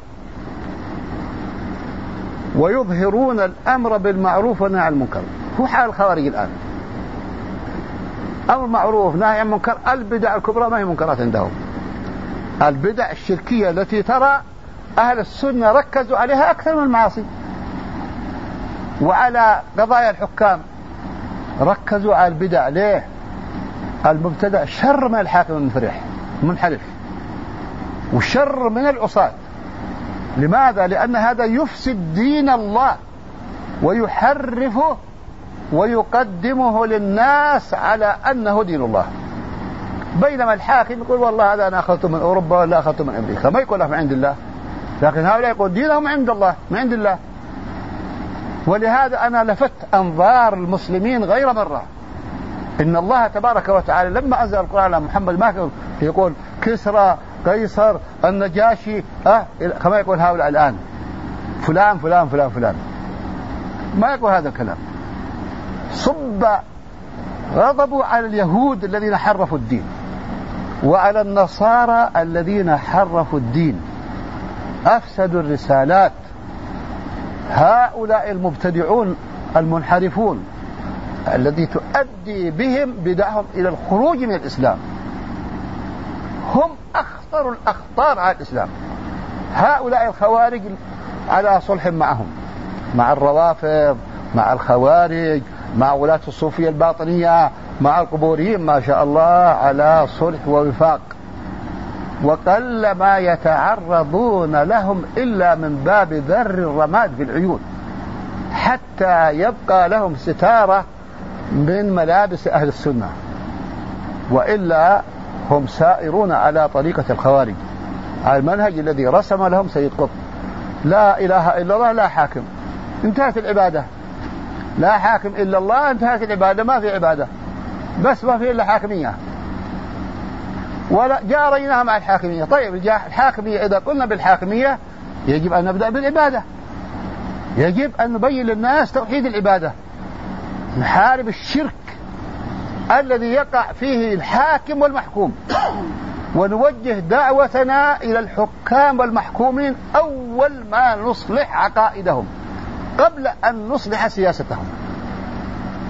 ويظهرون الأمر بالمعروف والنهي عن المنكر. هو حال الخوارج الآن، أمر معروف نهي عن منكر. البدع الكبرى ما هي منكرات عندهم، البدع الشركية التي ترى أهل السنة ركزوا عليها أكثر من المعاصي. وعلى قضايا الحكام ركزوا على البدع. ليه؟ المبتدع شر من الحاكم المنفرح منحرف، وشر من العصاة. لماذا؟ لأن هذا يفسد دين الله ويحرفه ويقدمه للناس على أنه دين الله، بينما الحاكم يقول والله هذا أنا أخذته من أوروبا ولا أخذته من أمريكا، ما يقول من عند الله، لكن هؤلاء يقول دينهم عند الله، من عند الله. ولهذا أنا لفت أنظار المسلمين غير مرة إن الله تبارك وتعالى لما أنزل القرآن على محمد ما يقول كسرى قيصر النجاشي أه كما يقول هؤلاء الآن فلان فلان فلان فلان، ما يقول هذا الكلام. صب غضبوا على اليهود الذين حرفوا الدين وعلى النصارى الذين حرفوا الدين، أفسدوا الرسالات. هؤلاء المبتدعون المنحرفون الذي تؤدي بهم بدعهم إلى الخروج من الإسلام هم أخطر الأخطار على الإسلام. هؤلاء الخوارج على صلح معهم، مع الروافض، مع الخوارج، مع ولاة الصوفية الباطنية، مع القبوريين ما شاء الله على صلح ووفاق، وقل ما يتعرضون لهم إلا من باب ذر الرماد في العيون حتى يبقى لهم ستارة من ملابس أهل السنة، وإلا هم سائرون على طريقة الخوارج، على المنهج الذي رسم لهم سيد قطب. لا إله إلا الله لا حاكم، انتهت العبادة. لا حاكم إلا الله، انتهت العبادة، ما في عبادة، بس ما في إلا حاكمية، ولا جاريناها مع الحاكمية. طيب الحاكمية إذا قلنا بالحاكمية يجب أن نبدأ بالعبادة، يجب أن نبين للناس توحيد العبادة، نحارب الشرك الذي يقع فيه الحاكم والمحكوم، ونوجه دعوتنا إلى الحكام والمحكومين أول ما نصلح عقائدهم قبل أن نصلح سياستهم.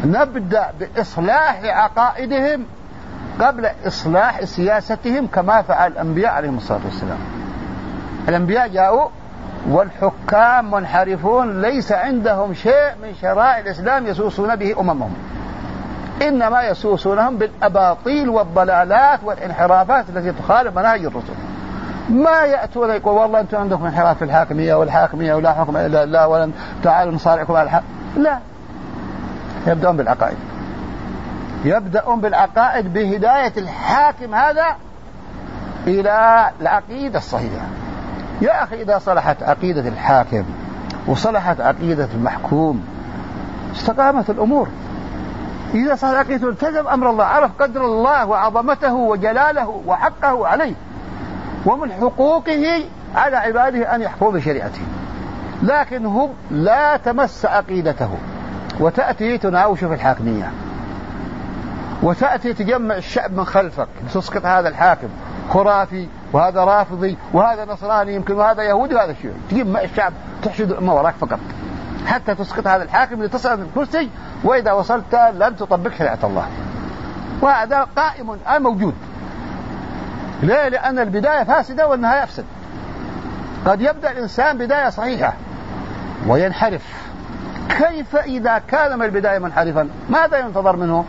نبدأ بإصلاح عقائدهم قبل إصلاح سياستهم، كما فعل الأنبياء عليهم الصلاة والسلام. الأنبياء جاءوا والحكام منحرفون ليس عندهم شيء من شرائع الإسلام يسوسون به أممهم، إنما يسوسونهم بالأباطيل والضلالات والانحرافات التي تخالف منهج الرسل. ما يأتون يقول والله أنتم عندكم انحراف في الحاكمية والحاكمية ولا حكم إلا الله ولن تعالوا نصارعكم على الحق، لا، يبدأون بالعقائد، يبدأون بالعقائد بهداية الحاكم هذا إلى العقيدة الصحيحة. يا أخي إذا صلحت عقيدة الحاكم وصلحت عقيدة المحكوم استقامت الأمور. إذا صلحت عقيدته التزم أمر الله، عرف قدر الله وعظمته وجلاله وحقه عليه، ومن حقوقه على عباده أن يحكموا بشريعته. لكن هم لا تمس عقيدته، وتأتي تناوش في الحاكمية، وتأتي تجمع الشعب من خلفك تسقط هذا الحاكم خرافي وهذا رافضي وهذا نصراني يمكن وهذا يهودي وهذا شيء، تجمع الشعب تحشد الأمة وراك فقط حتى تسقط هذا الحاكم لتصعد من الكرسي، وإذا وصلت لن تطبق شريعة الله. وهذا قائم الآن موجود. ليه؟ لأن البداية فاسدة والنهاية أفسد. قد يبدأ الإنسان بداية صحيحة وينحرف. كيف إذا كان من البداية منحرفا ماذا ينتظر منه؟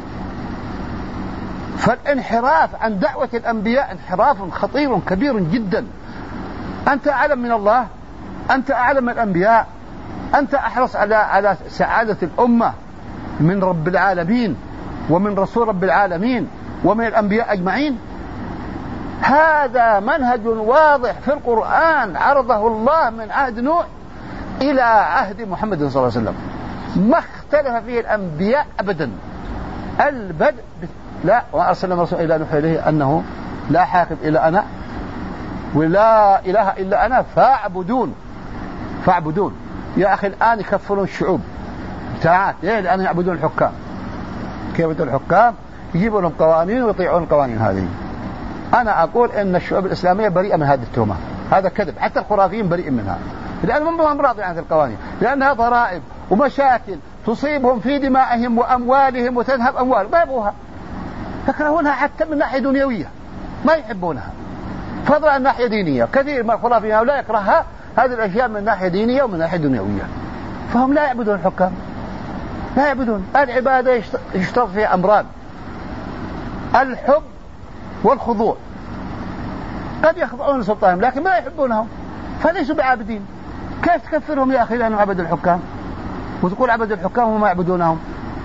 فالانحراف عن دعوة الأنبياء انحراف خطير كبير جدا. أنت أعلم من الله، أنت أعلم من الأنبياء، أنت أحرص على على سعادة الأمة من رب العالمين ومن رسول رب العالمين ومن الأنبياء أجمعين. هذا منهج واضح في القرآن عرضه الله من عهد نوح إلى عهد محمد صلى الله عليه وسلم، ما اختلف فيه الأنبياء أبدا. البدء لا، وأرسلنا رسول إلى نوح إليه أنه لا حاكم إلا أنا ولا إله إلا أنا فاعبدون فاعبدون. يا أخي الآن يكفرون الشعوب تعال ليه؟ لأن يعبدون الحكام. كيف يعبدون الحكام؟ يجيبوا لهم قوانين ويطيعون القوانين هذه. أنا أقول إن الشعوب الإسلامية بريئة من هذه التهمة، هذا كذب، حتى الخرافيين بريء منها، لأنهم هم راضين عن القوانين، لأنها ضرائب ومشاكل تصيبهم في دمائهم وأموالهم وتذهب أموال ما يبغوها، يكرهونها حتى من ناحية دنيوية ما يحبونها، فضلا عن ناحية دينية. كثير من الخرافيين لا يكرهها هذه الأشياء من ناحية دينية ومن ناحية دنيوية، فهم لا يعبدون الحكام، لا يعبدون. العبادة يشترط فيها أمران: الحب والخضوع. قد يخضعون لسلطانهم لكن ما يحبونهم فليسوا بعابدين. كيف تكفرهم يا أخي لأنهم عبدوا الحكام وتقول عبدوا الحكام وما يعبدونهم؟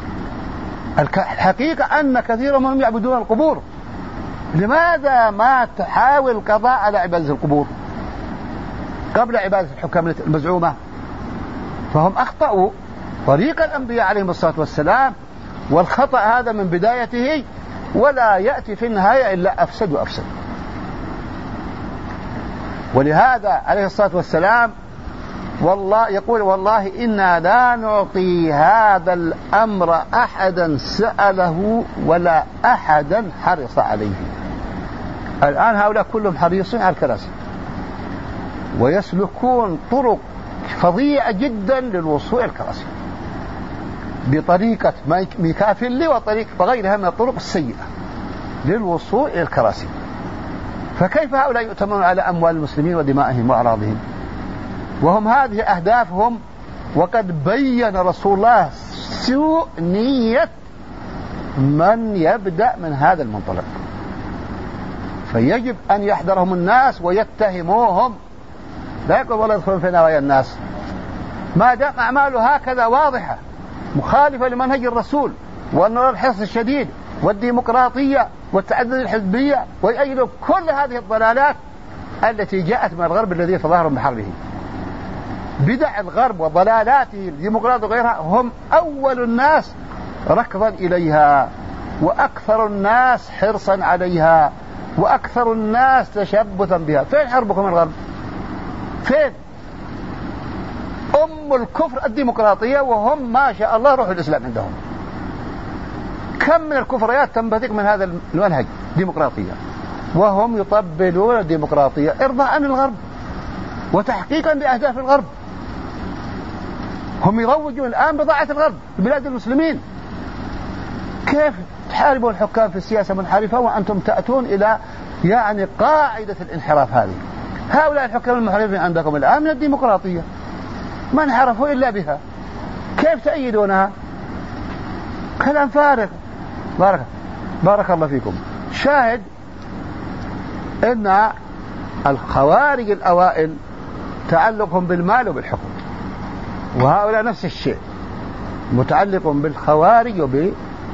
الحقيقة أن كثير منهم يعبدون القبور. لماذا ما تحاول القضاء على عبادة القبور قبل عبادة الحكام المزعومة؟ فهم أخطأوا طريق الأنبياء عليهم الصلاة والسلام، والخطأ هذا من بدايته ولا يأتي في النهاية إلا أفسد وأفسد. ولهذا عليه الصلاة والسلام والله يقول: والله إنا لا نعطي هذا الأمر أحدا سأله ولا أحدا حرص عليه. الآن هؤلاء كلهم حريصين على الكراسي ويسلكون طرق فظيعة جدا للوصول إلى الكراسي بطريقة ميكافيلي وطريقة وغيرها من الطرق السيئة للوصول إلى الكراسي. فكيف هؤلاء يؤتمنون على أموال المسلمين ودمائهم وأعراضهم وهم هذه أهدافهم؟ وقد بين رسول الله سوء نية من يبدأ من هذا المنطلق، فيجب أن يحذرهم الناس ويتهموهم. لا يقول والله يدخلون في نوايا الناس ما دام أعماله هكذا واضحة مخالفة لمنهج الرسول وأن الحرص الشديد والديمقراطية والتعدد الحزبية ويؤيدوا كل هذه الضلالات التي جاءت من الغرب الذي يتظاهر بحربه. بدع الغرب وضلالاته الديمقراطية وغيرها هم أول الناس ركضا إليها وأكثر الناس حرصا عليها وأكثر الناس تشبثا بها. فين حربكم من الغرب؟ فين؟ أم الكفر الديمقراطية وهم ما شاء الله روح الإسلام عندهم. كم من الكفريات تنبثق من هذا المنهج ديمقراطية وهم يطبلون الديمقراطية إرضاء عن الغرب وتحقيقا لأهداف الغرب. هم يروجون الآن بضاعة الغرب في بلاد المسلمين كيف تحاربوا الحكام في السياسة منحرفة وأنتم تأتون إلى يعني قاعدة الانحراف هذه؟ هؤلاء الحكام المنحرفين عندكم الآن من الديمقراطية ما انحرفوا إلا بها، كيف تأيدونها؟ كلام فارغ. بارك, بارك الله فيكم. شاهد إن الخوارج الأوائل تعلقهم بالمال وبالحكم، وهؤلاء نفس الشيء متعلق بالخوارج وبال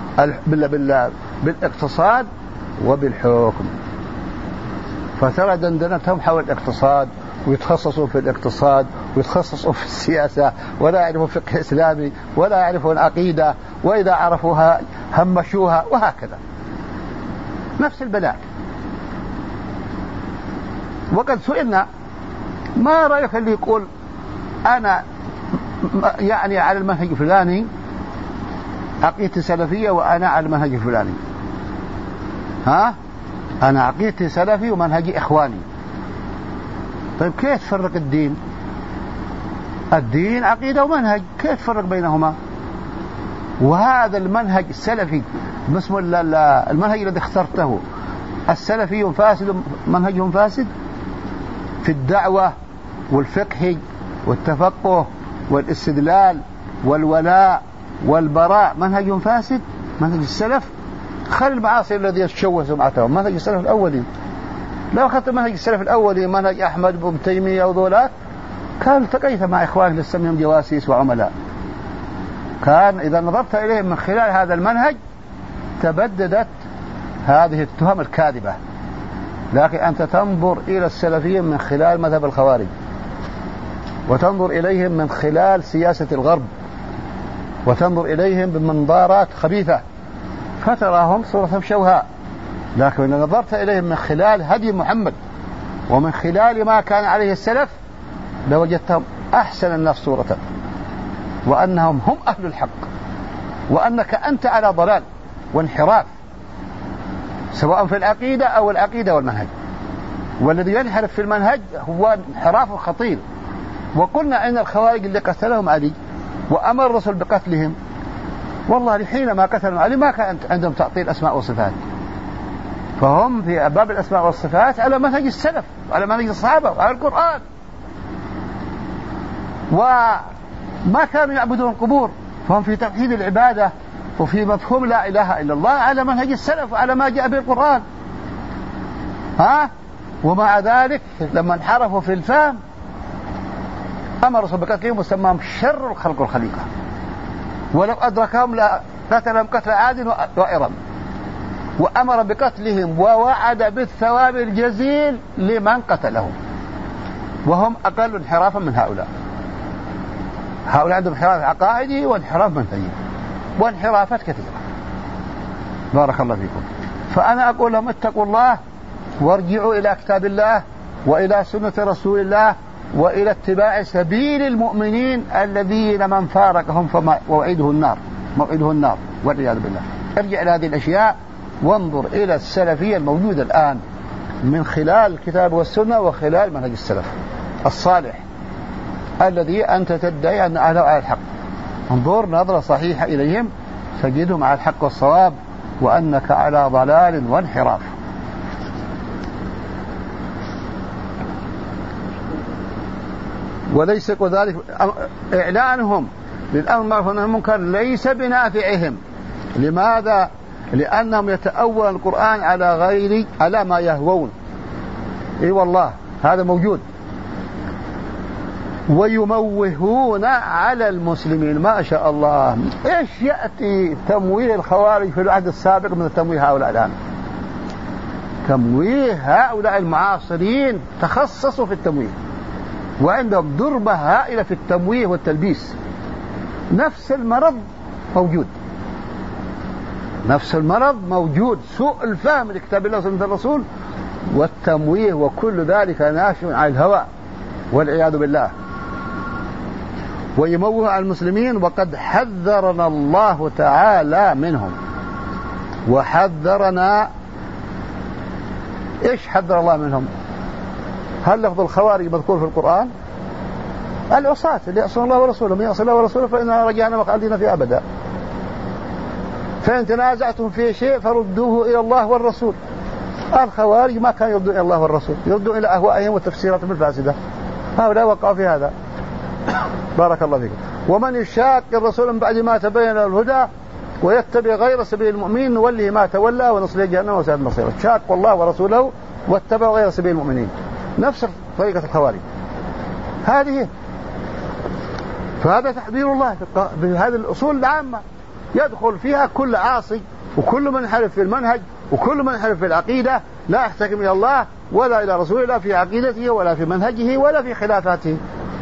بالاقتصاد وبالحكم. فترى دندنتهم حول الاقتصاد ويتخصصوا في الاقتصاد ويتخصصوا في السياسة ولا يعرفوا فقه إسلامي ولا يعرفوا العقيدة، وإذا عرفوها همشوها، وهكذا نفس البلاء. وقد سئلنا ما رأيك اللي يقول أنا يعني على المنهج الفلاني عقيدتي سلفية وأنا على المنهج الفلاني، ها أنا عقيدتي سلفي ومنهجي إخواني. طيب كيف تفرق الدين؟ الدين عقيدة ومنهج، كيف تفرق بينهما؟ وهذا المنهج السلفي باسم المنهج الذي اخترته السلفي فاسد منهجهم فاسد في الدعوة والفقه والتفقه والاستدلال والولاء والبراء، منهج فاسد منهج السلف. خل المعاصي الذي يتشوه سمعتهم، منهج السلف الأولي. لو أخذت منهج السلف الأولي منهج أحمد بن تيمية وذولاك كان التقيت مع إخوانك لسميهم جواسيس وعملاء، كان إذا نظرت إليهم من خلال هذا المنهج تبددت هذه التهم الكاذبة. لكن أنت تنظر إلى السلفيين من خلال مذهب الخوارج، وتنظر إليهم من خلال سياسة الغرب، وتنظر إليهم بمنظارات خبيثة فتراهم صورة شوهاء. لكن إذا نظرت إليهم من خلال هدي محمد ومن خلال ما كان عليه السلف لوجدتهم أحسن الناس صورة، وأنهم هم أهل الحق، وأنك أنت على ضلال وانحراف سواء في العقيدة أو العقيدة والمنهج. والذي ينحرف في المنهج هو انحراف خطير. وقلنا أن الخوارج اللي قتلهم علي وأمر الرسول بقتلهم، والله حينما قتلوا علي ما كان عندهم تعطيل أسماء وصفات، فهم في باب الأسماء والصفات على منهج السلف وعلى منهج الصحابة وعلى القرآن، وما كانوا يعبدون القبور، فهم في توحيد العبادة وفي مفهوم لا إله إلا الله على منهج السلف وعلى ما جاء به القرآن. ها ومع ذلك لما انحرفوا في الفهم أمر الرسول بقتلهم وسماهم شر الخلق الخليقة، ولو أدركهم لقتلهم قتل عاد وإرم، وأمر بقتلهم ووعد بالثواب الجزيل لمن قتلهم، وهم أقل انحرافا من هؤلاء. هؤلاء عندهم انحراف عقائدي وانحراف منهجي وانحرافات كثيرة. بارك الله فيكم. فأنا أقول لهم اتقوا الله وارجعوا إلى كتاب الله وإلى سنة رسول الله وإلى اتباع سبيل المؤمنين الذين من فارقهم فموعده النار، موعده النار والعياذ بالله. ارجع إلى هذه الأشياء وانظر إلى السلفية الموجودة الآن من خلال الكتاب والسنة وخلال منهج السلف الصالح الذي أنت تدعي أن أهله على الحق. انظر نظرة صحيحة إليهم تجدهم على الحق والصواب وأنك على ضلال وانحراف. وليس كذلك إعلانهم للأمر بالمعروف والنهي عن المنكر ليس بنافعهم. لماذا؟ لأنهم يتأولون القرآن على غير على ما يهوون. اي والله هذا موجود. ويموهون على المسلمين. ما شاء الله. ايش يأتي تمويه الخوارج في العهد السابق من تمويه هؤلاء الآن؟ تمويه هؤلاء المعاصرين تخصصوا في التمويه وعندهم ضربة هائلة في التمويه والتلبيس. نفس المرض موجود، نفس المرض موجود، سوء الفهم لكتاب الله وسنة الرسول والتمويه، وكل ذلك ناشئ عن الهوى والعياذ بالله. ويموه على المسلمين وقد حذرنا الله تعالى منهم. وحذرنا ايش حذر الله منهم؟ هل لفظ الخوارج مذكور في القرآن؟ العصاة اللي يعصون الله ورسوله، من يعصي الله ورسوله فإننا رجعنا وخالدين فيه أبدا. فإن تنازعتم في شيء فردوه إلى الله والرسول. الخوارج ما كانوا يردون إلى الله والرسول، يردون إلى أهوائهم وتفسيراتهم الفاسدة. هؤلاء وقعوا في هذا. بارك الله فيكم. ومن يشاق الرسول من بعد ما تبين له الهدى ويتبع غير سبيل المؤمنين نوله ما تولى ونصليه جهنم وساءت مصيره. شاقوا الله ورسوله واتبعوا غير سبيل المؤمنين، نفس طريقة الخوارج هذه. فهذا تحذير الله بهذه الأصول العامة يدخل فيها كل عاصي وكل من حرف في المنهج وكل من حرف في العقيدة، لا يحتكم إلى الله ولا إلى رسوله، لا في عقيدته ولا في منهجه ولا في خلافاته.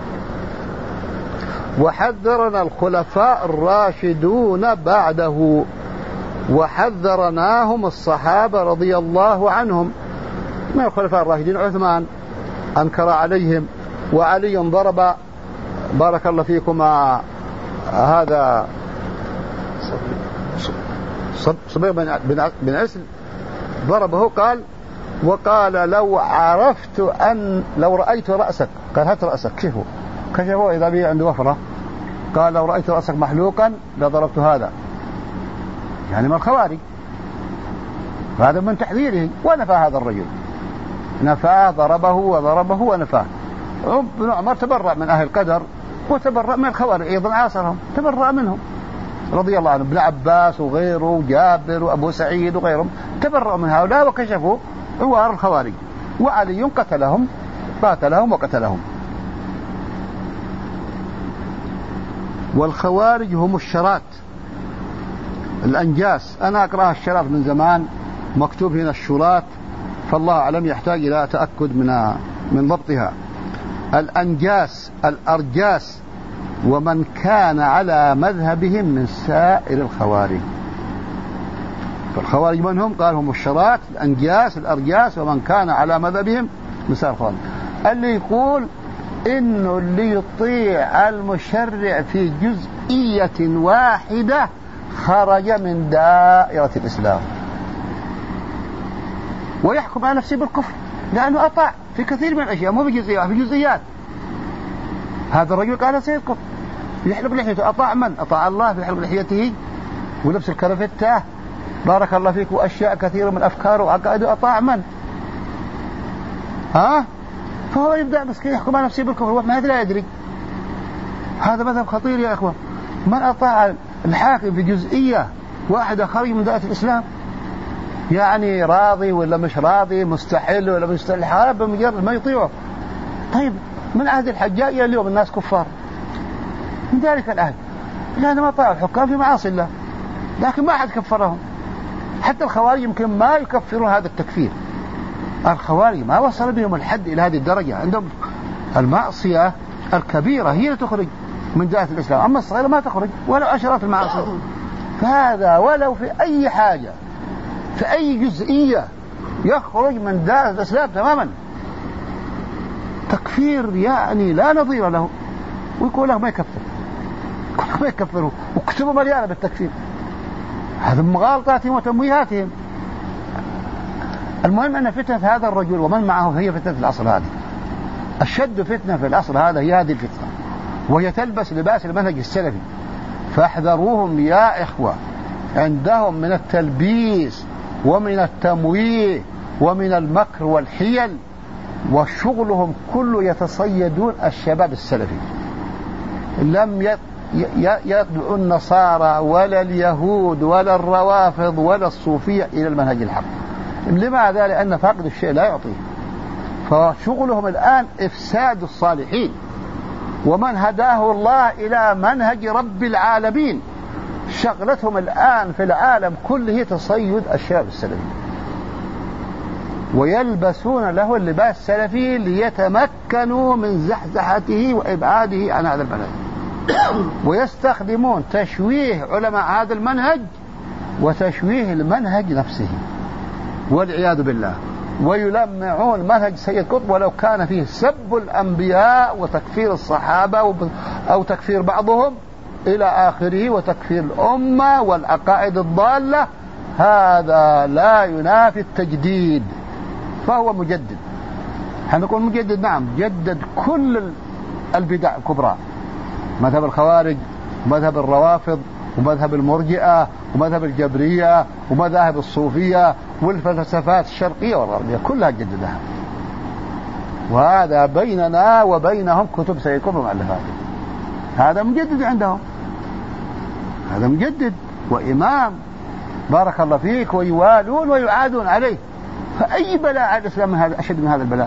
وحذرنا الخلفاء الراشدون بعده، وحذرناهم الصحابة رضي الله عنهم. من الخلفاء الراشدين عثمان أنكر عليهم، وعلي ضرب بارك الله فيكم هذا صبيغ بن عسل ضربه، قال وقال لو عرفت أن لو رأيت رأسك، قال هات رأسك كيفه كشفه إذا به عنده وفرة، قال لو رأيت رأسك محلوقا لضربت هذا، يعني من الخوارج. هذا من تحذيره، ونفى هذا الرجل، نفاه، ضربه وضربه ونفاه. ابن عمر تبرأ من أهل القدر وتبرأ من الخوارج أيضا، عاصرهم تبرأ منهم رضي الله عنهم. ابن عباس وغيره وجابر وأبو سعيد وغيرهم تبرأوا من هؤلاء وكشفوا عوار الخوارج، وعلي قتلهم قاتلهم وقتلهم. والخوارج هم الشرات الأنجاس. أنا أقرأ الشرات من زمان، مكتوب هنا الشرات، فالله أعلم يحتاج إلى تأكد من من ضبطها. الأنجاس الأرجاس ومن كان على مذهبهم من سائر الخوارج. فالخوارج من هم؟ قال هم الشرات الأنجاس الأرجاس ومن كان على مذهبهم من سائر الخوارج. اللي يقول إنه اللي يطيع المشرع في جزئية واحدة خرج من دائرة الإسلام ويحكم على نفسه بالكفر، لأنه أطاع في كثير من الأشياء، مو بجزئيات، في جزئيات. هذا الرجل قال سيدكم يحلق لحيته، أطاع من؟ أطاع الله في حلق لحيته ولبس الكرفتة بارك الله فيك، وأشياء كثيرة من أفكاره وعقائده. أطاع من؟ ها؟ فهو يبدأ مسكين يحكم على نفسه بالكفر ما لا يدري. هذا مذهب خطير يا إخوان. من أطاع الحاكم في جزئية واحدة خرج من دائرة الإسلام، يعني راضي ولا مش راضي، مستحل ولا مستحل، حارب بمجرد ما يطيعه. طيب من عهد الحجاج إلى اليوم الناس كفار من ذلك العهد، لأنهم أطاعوا الحكام في معاصي الله، لكن ما أحد كفرهم. حتى الخوارج يمكن ما يكفرون هذا التكفير. الخوارج ما وصل بهم الحد إلى هذه الدرجة، عندهم المعصية الكبيرة هي اللي تخرج من دائرة الإسلام، أما الصغيرة ما تخرج ولو عشرات المعاصي. فهذا ولو في أي حاجة في أي جزئية يخرج من دائرة الإسلام تماما. تكفير يعني لا نظير له، ويقول له ما يكفر، يقول له ما يكفروا، وكتبوا مليانة بالتكفير. هذا مغالطاتهم وتمويهاتهم. المهم أن فتنة هذا الرجل ومن معه هي فتنة العصر هذه. أشد فتنة في العصر هذا هي هذه الفتنة، وهي تلبس لباس المنهج السلفي. فاحذروهم يا إخوة، عندهم من التلبيس ومن التمويه ومن المكر والحيل، وشغلهم كله يتصيدون الشباب السلفي. لم يدعو النصارى ولا اليهود ولا الروافض ولا الصوفية إلى المنهج الحق. لماذا؟ لأن فاقد الشيء لا يعطيه. فشغلهم الآن إفساد الصالحين، ومن هداه الله إلى منهج رب العالمين. شغلتهم الآن في العالم كله تصيد الشباب السلفي، ويلبسون له اللباس السلفي ليتمكنوا من زحزحته وإبعاده عن هذا المنهج. ويستخدمون تشويه علماء هذا المنهج وتشويه المنهج نفسه والعياذ بالله، ويلمعون منهج سيد قطب ولو كان فيه سب الأنبياء وتكفير الصحابة أو تكفير بعضهم إلى آخره، وتكفير الأمة والعقائد الضالة. هذا لا ينافي التجديد، فهو مجدد. هنقول مجدد، نعم، جدد كل البدع الكبرى، مذهب الخوارج، مذهب الروافض، ومذهب المرجئة ومذهب الجبرية ومذاهب الصوفية والفلسفات الشرقية والغربية كلها جددها. وهذا بيننا وبينهم كتب سيد قطب ومؤلفات. هذا مجدد عندهم، هذا مجدد وإمام بارك الله فيك، ويوالون ويعادون عليه. فأي بلاء على الإسلام من هذا أشد من هذا البلاء؟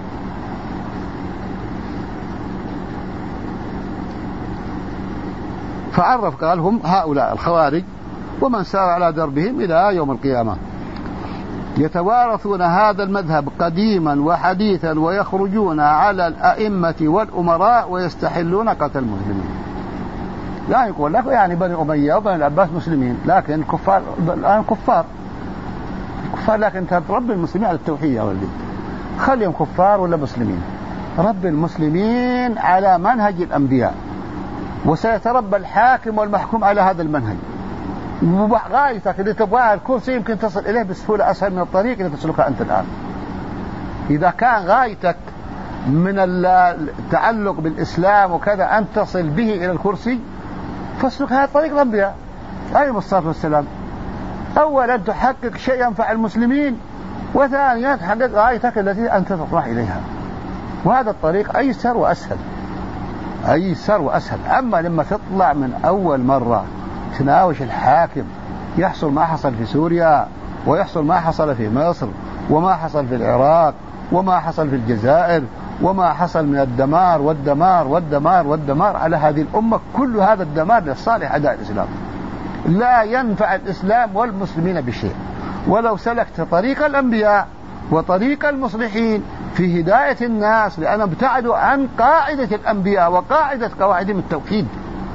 فعرف قال هم هؤلاء الخوارج ومن سار على دربهم إلى يوم القيامة، يتوارثون هذا المذهب قديما وحديثا ويخرجون على الأئمة والأمراء ويستحلون قتل المسلمين. لا يقول لك يعني بني أمية وبني العباس مسلمين، لكن كفار الآن كفار كفار لكن أنت رب المسلمين على التوحيد يا ولدي، خليهم كفار ولا مسلمين، رب المسلمين على منهج الأنبياء، وسيتربى الحاكم والمحكوم على هذا المنهج. وغايتك اللي تبغاها الكرسي يمكن تصل إليه بسهولة أسهل من الطريق اللي تسلكها أنت الآن. إذا كان غايتك من التعلق بالإسلام وكذا أن تصل به إلى الكرسي فاسلك هذا طريق الأنبياء عليهم الصلاة والسلام. أولا تحقق شيء ينفع المسلمين، وثانيا تحقق غايتك التي أنت تطمح إليها، وهذا الطريق أيسر وأسهل أيسر وأسهل. أما لما تطلع من أول مرة تناوش الحاكم يحصل ما حصل في سوريا ويحصل ما حصل في مصر وما حصل في العراق وما حصل في الجزائر وما حصل من الدمار والدمار والدمار والدمار على هذه الأمة، كل هذا الدمار لصالح أعداء الإسلام، لا ينفع الإسلام والمسلمين بشيء. ولو سلكت طريق الأنبياء وطريق المصلحين في هداية الناس، لأن ابتعدوا عن قاعدة الأنبياء وقاعدة قواعدهم التوحيد،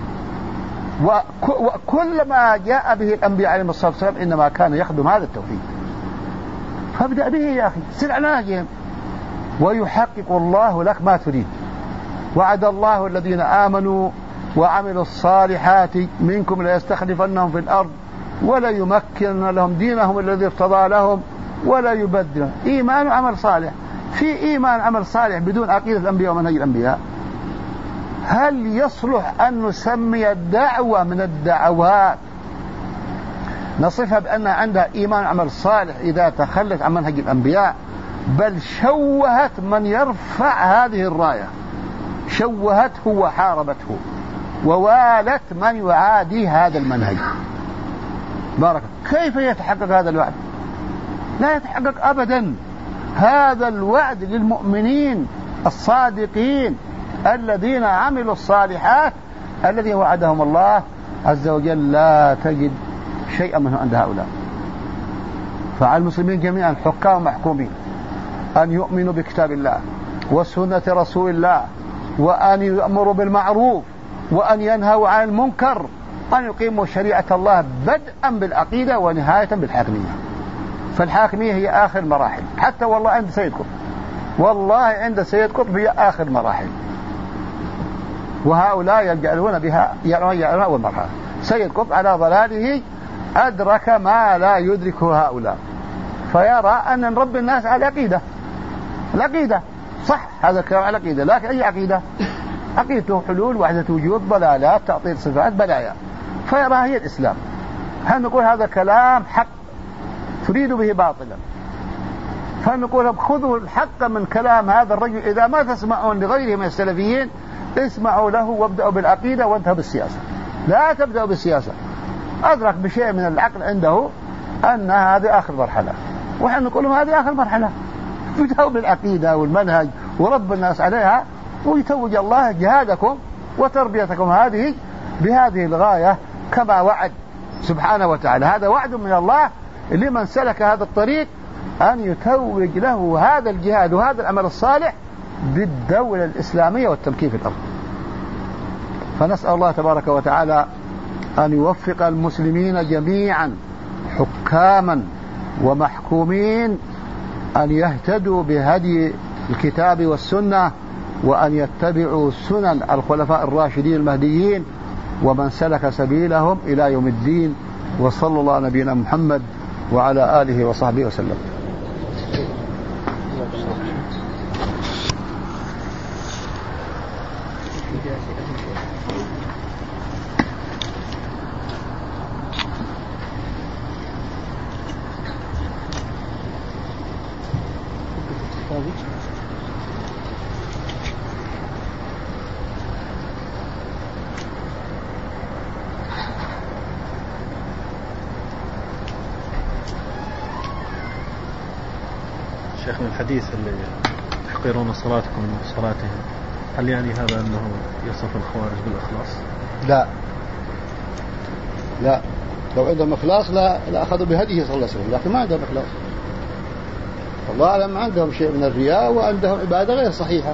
وكل ما جاء به الأنبياء عليهم الصلاة والسلام إنما كان يخدم هذا التوحيد. فابدأ به يا أخي، سر على نهجهم ويحقق الله لك ما تريد. وعد الله الذين آمنوا وعملوا الصالحات منكم ليستخلفنهم في الأرض ولا يمكن لهم دينهم الذي ارتضى لهم ولا يبدل. إيمان وعمل صالح. في إيمان عمل صالح بدون عقيدة الأنبياء ومنهج الأنبياء؟ هل يصلح أن نسمي الدعوة من الدعوات نصفها بأنها عندها إيمان عمل صالح إذا تخلت عن منهج الأنبياء؟ بل شوهت من يرفع هذه الراية، شوهته وحاربته ووالت من يعادي هذا المنهج. بارك. كيف يتحقق هذا الوعد؟ لا يتحقق أبدا. هذا الوعد للمؤمنين الصادقين الذين عملوا الصالحات الذين وعدهم الله عز وجل، لا تجد شيئا منه عند هؤلاء. فعلى المسلمين جميعا حكام محكومين أن يؤمنوا بكتاب الله وسنة رسول الله، وأن يأمروا بالمعروف وأن ينهوا عن المنكر، أن يقيموا شريعة الله بدءا بالعقيدة ونهاية بالحاكمية. فالحاكمية هي آخر مراحل، حتى والله عند سيد قطب، والله عند سيد قطب هي آخر مراحل، وهؤلاء يجعلون بها يجعلون أول مرحلة. سيد قطب على ضلاله أدرك ما لا يدركه هؤلاء، فيرى أن نربي الناس على العقيدة. العقيدة صح، هذا الكلام على العقيدة، لكن أي عقيدة؟ عقيدته حلول، وحدة وجود، ضلالات، تعطيل صفات، بلايا، فيرى هي الإسلام. هل نقول هذا كلام حق تريد به باطلا؟ فنقول خذوا الحق من كلام هذا الرجل. إذا ما تسمعون لغيره من السلفيين اسمعوا له وابدأوا بالعقيدة وانتهوا بالسياسة، لا تبدأوا بالسياسة. أدرك بشيء من العقل عنده أن هذه آخر مرحلة، ونحن نقول لهم هذه آخر مرحلة. بدأوا بالعقيدة والمنهج ورب الناس عليها، ويتوج الله جهادكم وتربيتكم هذه بهذه الغاية كما وعد سبحانه وتعالى. هذا وعد من الله لمن سلك هذا الطريق، أن يتوج له هذا الجهاد وهذا العمل الصالح بالدولة الإسلامية والتمكين في الأرض. فنسأل الله تبارك وتعالى أن يوفق المسلمين جميعا حكاما ومحكومين أن يهتدوا بهدي الكتاب والسنة، وأن يتبعوا سنن الخلفاء الراشدين المهديين ومن سلك سبيلهم إلى يوم الدين. وصلى الله على نبينا محمد وعلى آله وصحبه وسلم. موجود. شيخ من الحديث اللي تحقرون صلاتكم من صلاتهم، هل يعني هذا أنه يصف الخوارج بالإخلاص؟ لا لا، لو عندهم إخلاص لا, لا أخذوا بهديه صلى الله عليه وسلم، لكن ما عندهم إخلاص. الله أعلم عندهم شيء من الرياء وعندهم عبادة غير صحيحة.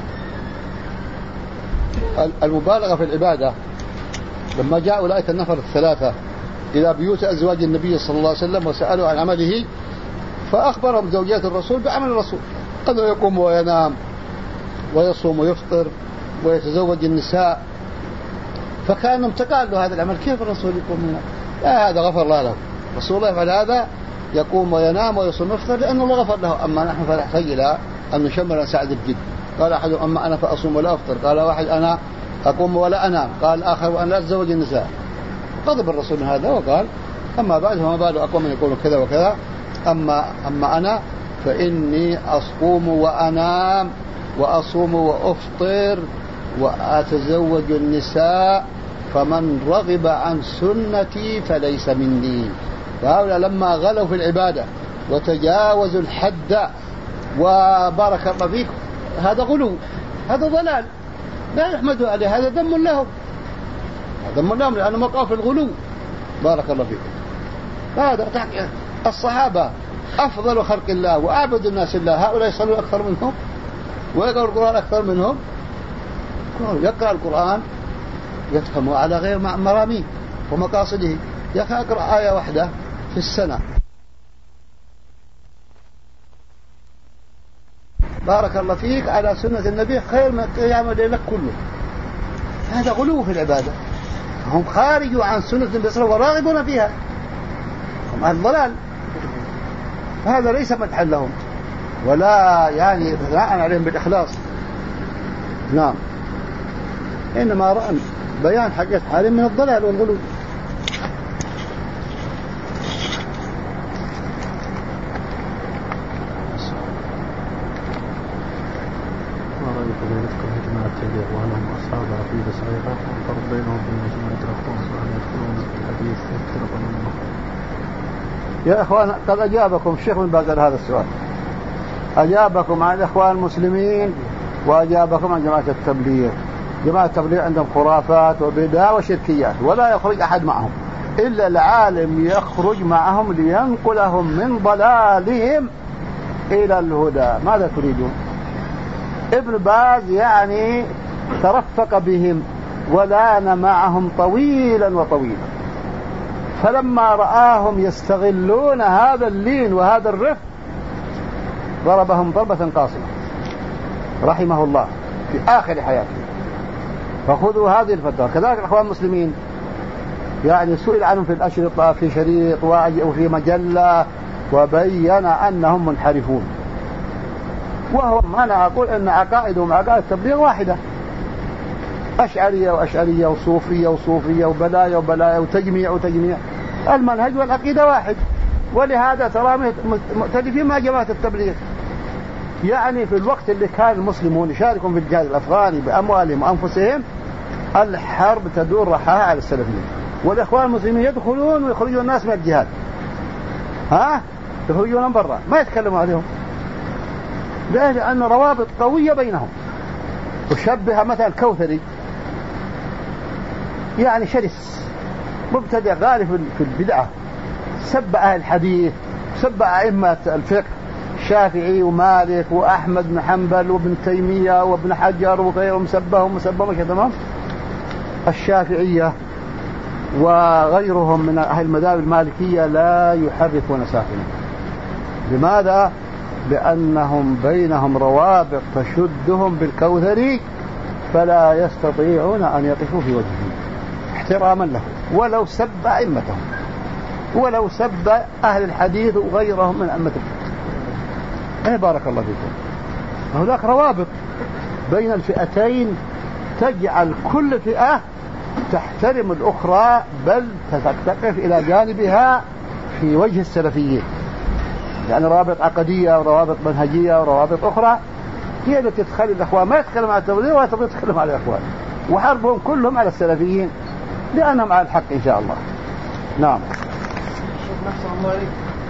المبالغة في العبادة لما جاء أولئك النفر الثلاثة إلى بيوت أزواج النبي صلى الله عليه وسلم وسألوا عن عمله، فأخبرهم زوجات الرسول بعمل الرسول أنه يقوم وينام ويصوم ويفطر ويتزوج النساء، فكانوا تقالوا هذا العمل كيف الرسول يقوم وينام؟ لا، هذا غفر الله له، رسول الله يفعل هذا، يقوم وينام ويصوم ويفطر لأن الله غفر له. أما نحن فنحتاج إلى أن نشمر ونساعد بجد. قال أحد أما أنا فأصوم ولا أفطر، قال واحد أنا أقوم ولا أنام، قال آخر وأنا لا أتزوج النساء. غضب الرسول من هذا وقال أما بعد فما باله أقوم من يقول كذا وكذا، أما, أما أنا فإني أصوم وأنام وأصوم وأفطر وأتزوج النساء، فمن رغب عن سنتي فليس مني. فهؤلاء لما غلوا في العبادة وتجاوزوا الحد وبارك الله فيكم، هذا غلو، هذا ضلال لا يحمدوا عليه، هذا ذم لهم، ذم لهم لأنهم وقعوا في الغلو. بارك الله فيكم. هذا الصحابة أفضل خلق الله وأعبد الناس الله، هؤلاء يصلوا أكثر منهم ويقرأ القرآن أكثر منهم. يقرأ القرآن يفهمه على غير مراميه ومقاصده. يا أخي أقرأ آية واحدة في السنة، بارك الله فيك، على سنة النبي خير من قيام الليل كله. هذا غلو في العبادة، هم خارجوا عن سنة النبي صلى الله عليه وسلم وراغبون فيها، هم أهل الضلال. هذا ليس مدحا لهم ولا يعني ثناء عليهم بالإخلاص، نعم، إنما رأى بيان حقيقة حالهم من الضلال والغلو. وهل هم أصحاب عقيدة صحيحة والفرق بينهم في المجموع يدركون وأن يدخلون في الحديث يفترقون منهم؟ يا إخوان قد أجابكم الشيخ من باز هذا السؤال، أجابكم عن الإخوان المسلمين وأجابكم عن جماعة التبليغ. جماعة التبليغ عندهم خرافات وبدع وشركيات ولا يخرج أحد معهم إلا العالم يخرج معهم لينقلهم من ضلالهم إلى الهدى. ماذا تريدون؟ ابن باز يعني ترفق بهم ولان معهم طويلا وطويلا، فلما رآهم يستغلون هذا اللين وهذا الرفق ضربهم ضربة قاصمة رحمه الله في آخر حياته. فخذوا هذه الفترة. كذلك الأخوان المسلمين يعني سئل عنهم في الأشرطة في شريط وفي مجلة وبين أنهم منحرفون، وهو ما أنا أقول أن عقائدهم عقائد التبليغ واحدة، أشعرية وأشعرية وصوفية وصوفية وبلايا وبلايا وتجميع وتجميع، المنهج والعقيدة واحد. ولهذا ترى مؤتلفين مع جماعة التبليغ. يعني في الوقت اللي كان المسلمون يشاركون في الجهاد الأفغاني بأموالهم وأنفسهم، الحرب تدور رحاها على السلفيين، والإخوان المسلمين يدخلون ويخرجون الناس من الجهاد، ها يخرجون برا ما يتكلموا عليهم، لأن روابط قوية بينهم. وشبه مثلا الكوثري يعني شرس مبتدع غالب في البدعة، سب أهل الحديث، سب أئمة الفقه الشافعي ومالك وأحمد بن حنبل وابن تيمية وابن حجر وغيرهم، سبهم وسبهم كذا. الشافعية وغيرهم من أهل المذاهب المالكية لا يحرفون ساكنا. لماذا؟ لأنهم بينهم روابط تشدهم بالكوثري فلا يستطيعون أن يقفوا في وجهه احتراما له، ولو سب أئمتهم ولو سب أهل الحديث وغيرهم من أئمة الفقه. ايه بارك الله فيكم. هناك روابط بين الفئتين تجعل كل فئة تحترم الأخرى، بل تقف إلى جانبها في وجه السلفيين، يعني روابط عقدية وروابط منهجية وروابط أخرى هي التي تخلي الأخوان ما يتكلم عن التبليغ ولا تبغى تتكلم عن الأخوان، وحربهم كلهم على السلفيين لأنهم على الحق إن شاء الله. نعم. نحسن الله عليك.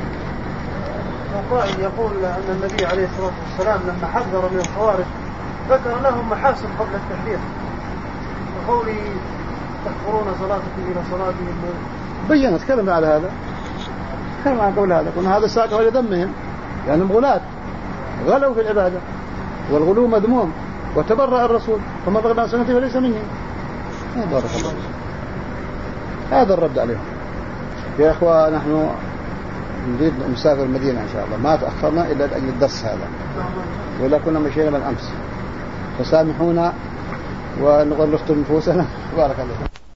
قائل يقول أن النبي عليه الصلاة والسلام لما حذر من الخوارج ذكر لهم محاسن قبل التحذير، وقوله تحفرون صلاتكم إلى صلاتهم. بيّن تكلم على هذا، تكلم عن قول هذا، وأن هذا ساق على ذمهم لأنهم يعني غلاة غلوا في العبادة، والغلو مذموم، وتبرأ الرسول فمن رغب عن سنتي فليس مني. بارك الله. هذا الرد عليهم. يا إخوة نحن نريد نسافر المدينة إن شاء الله، ما تأخرنا إلا لأجل الدرس هذا، ولا كنا مشينا من أمس، فسامحونا ونغلقتم نفوسنا. بارك الله.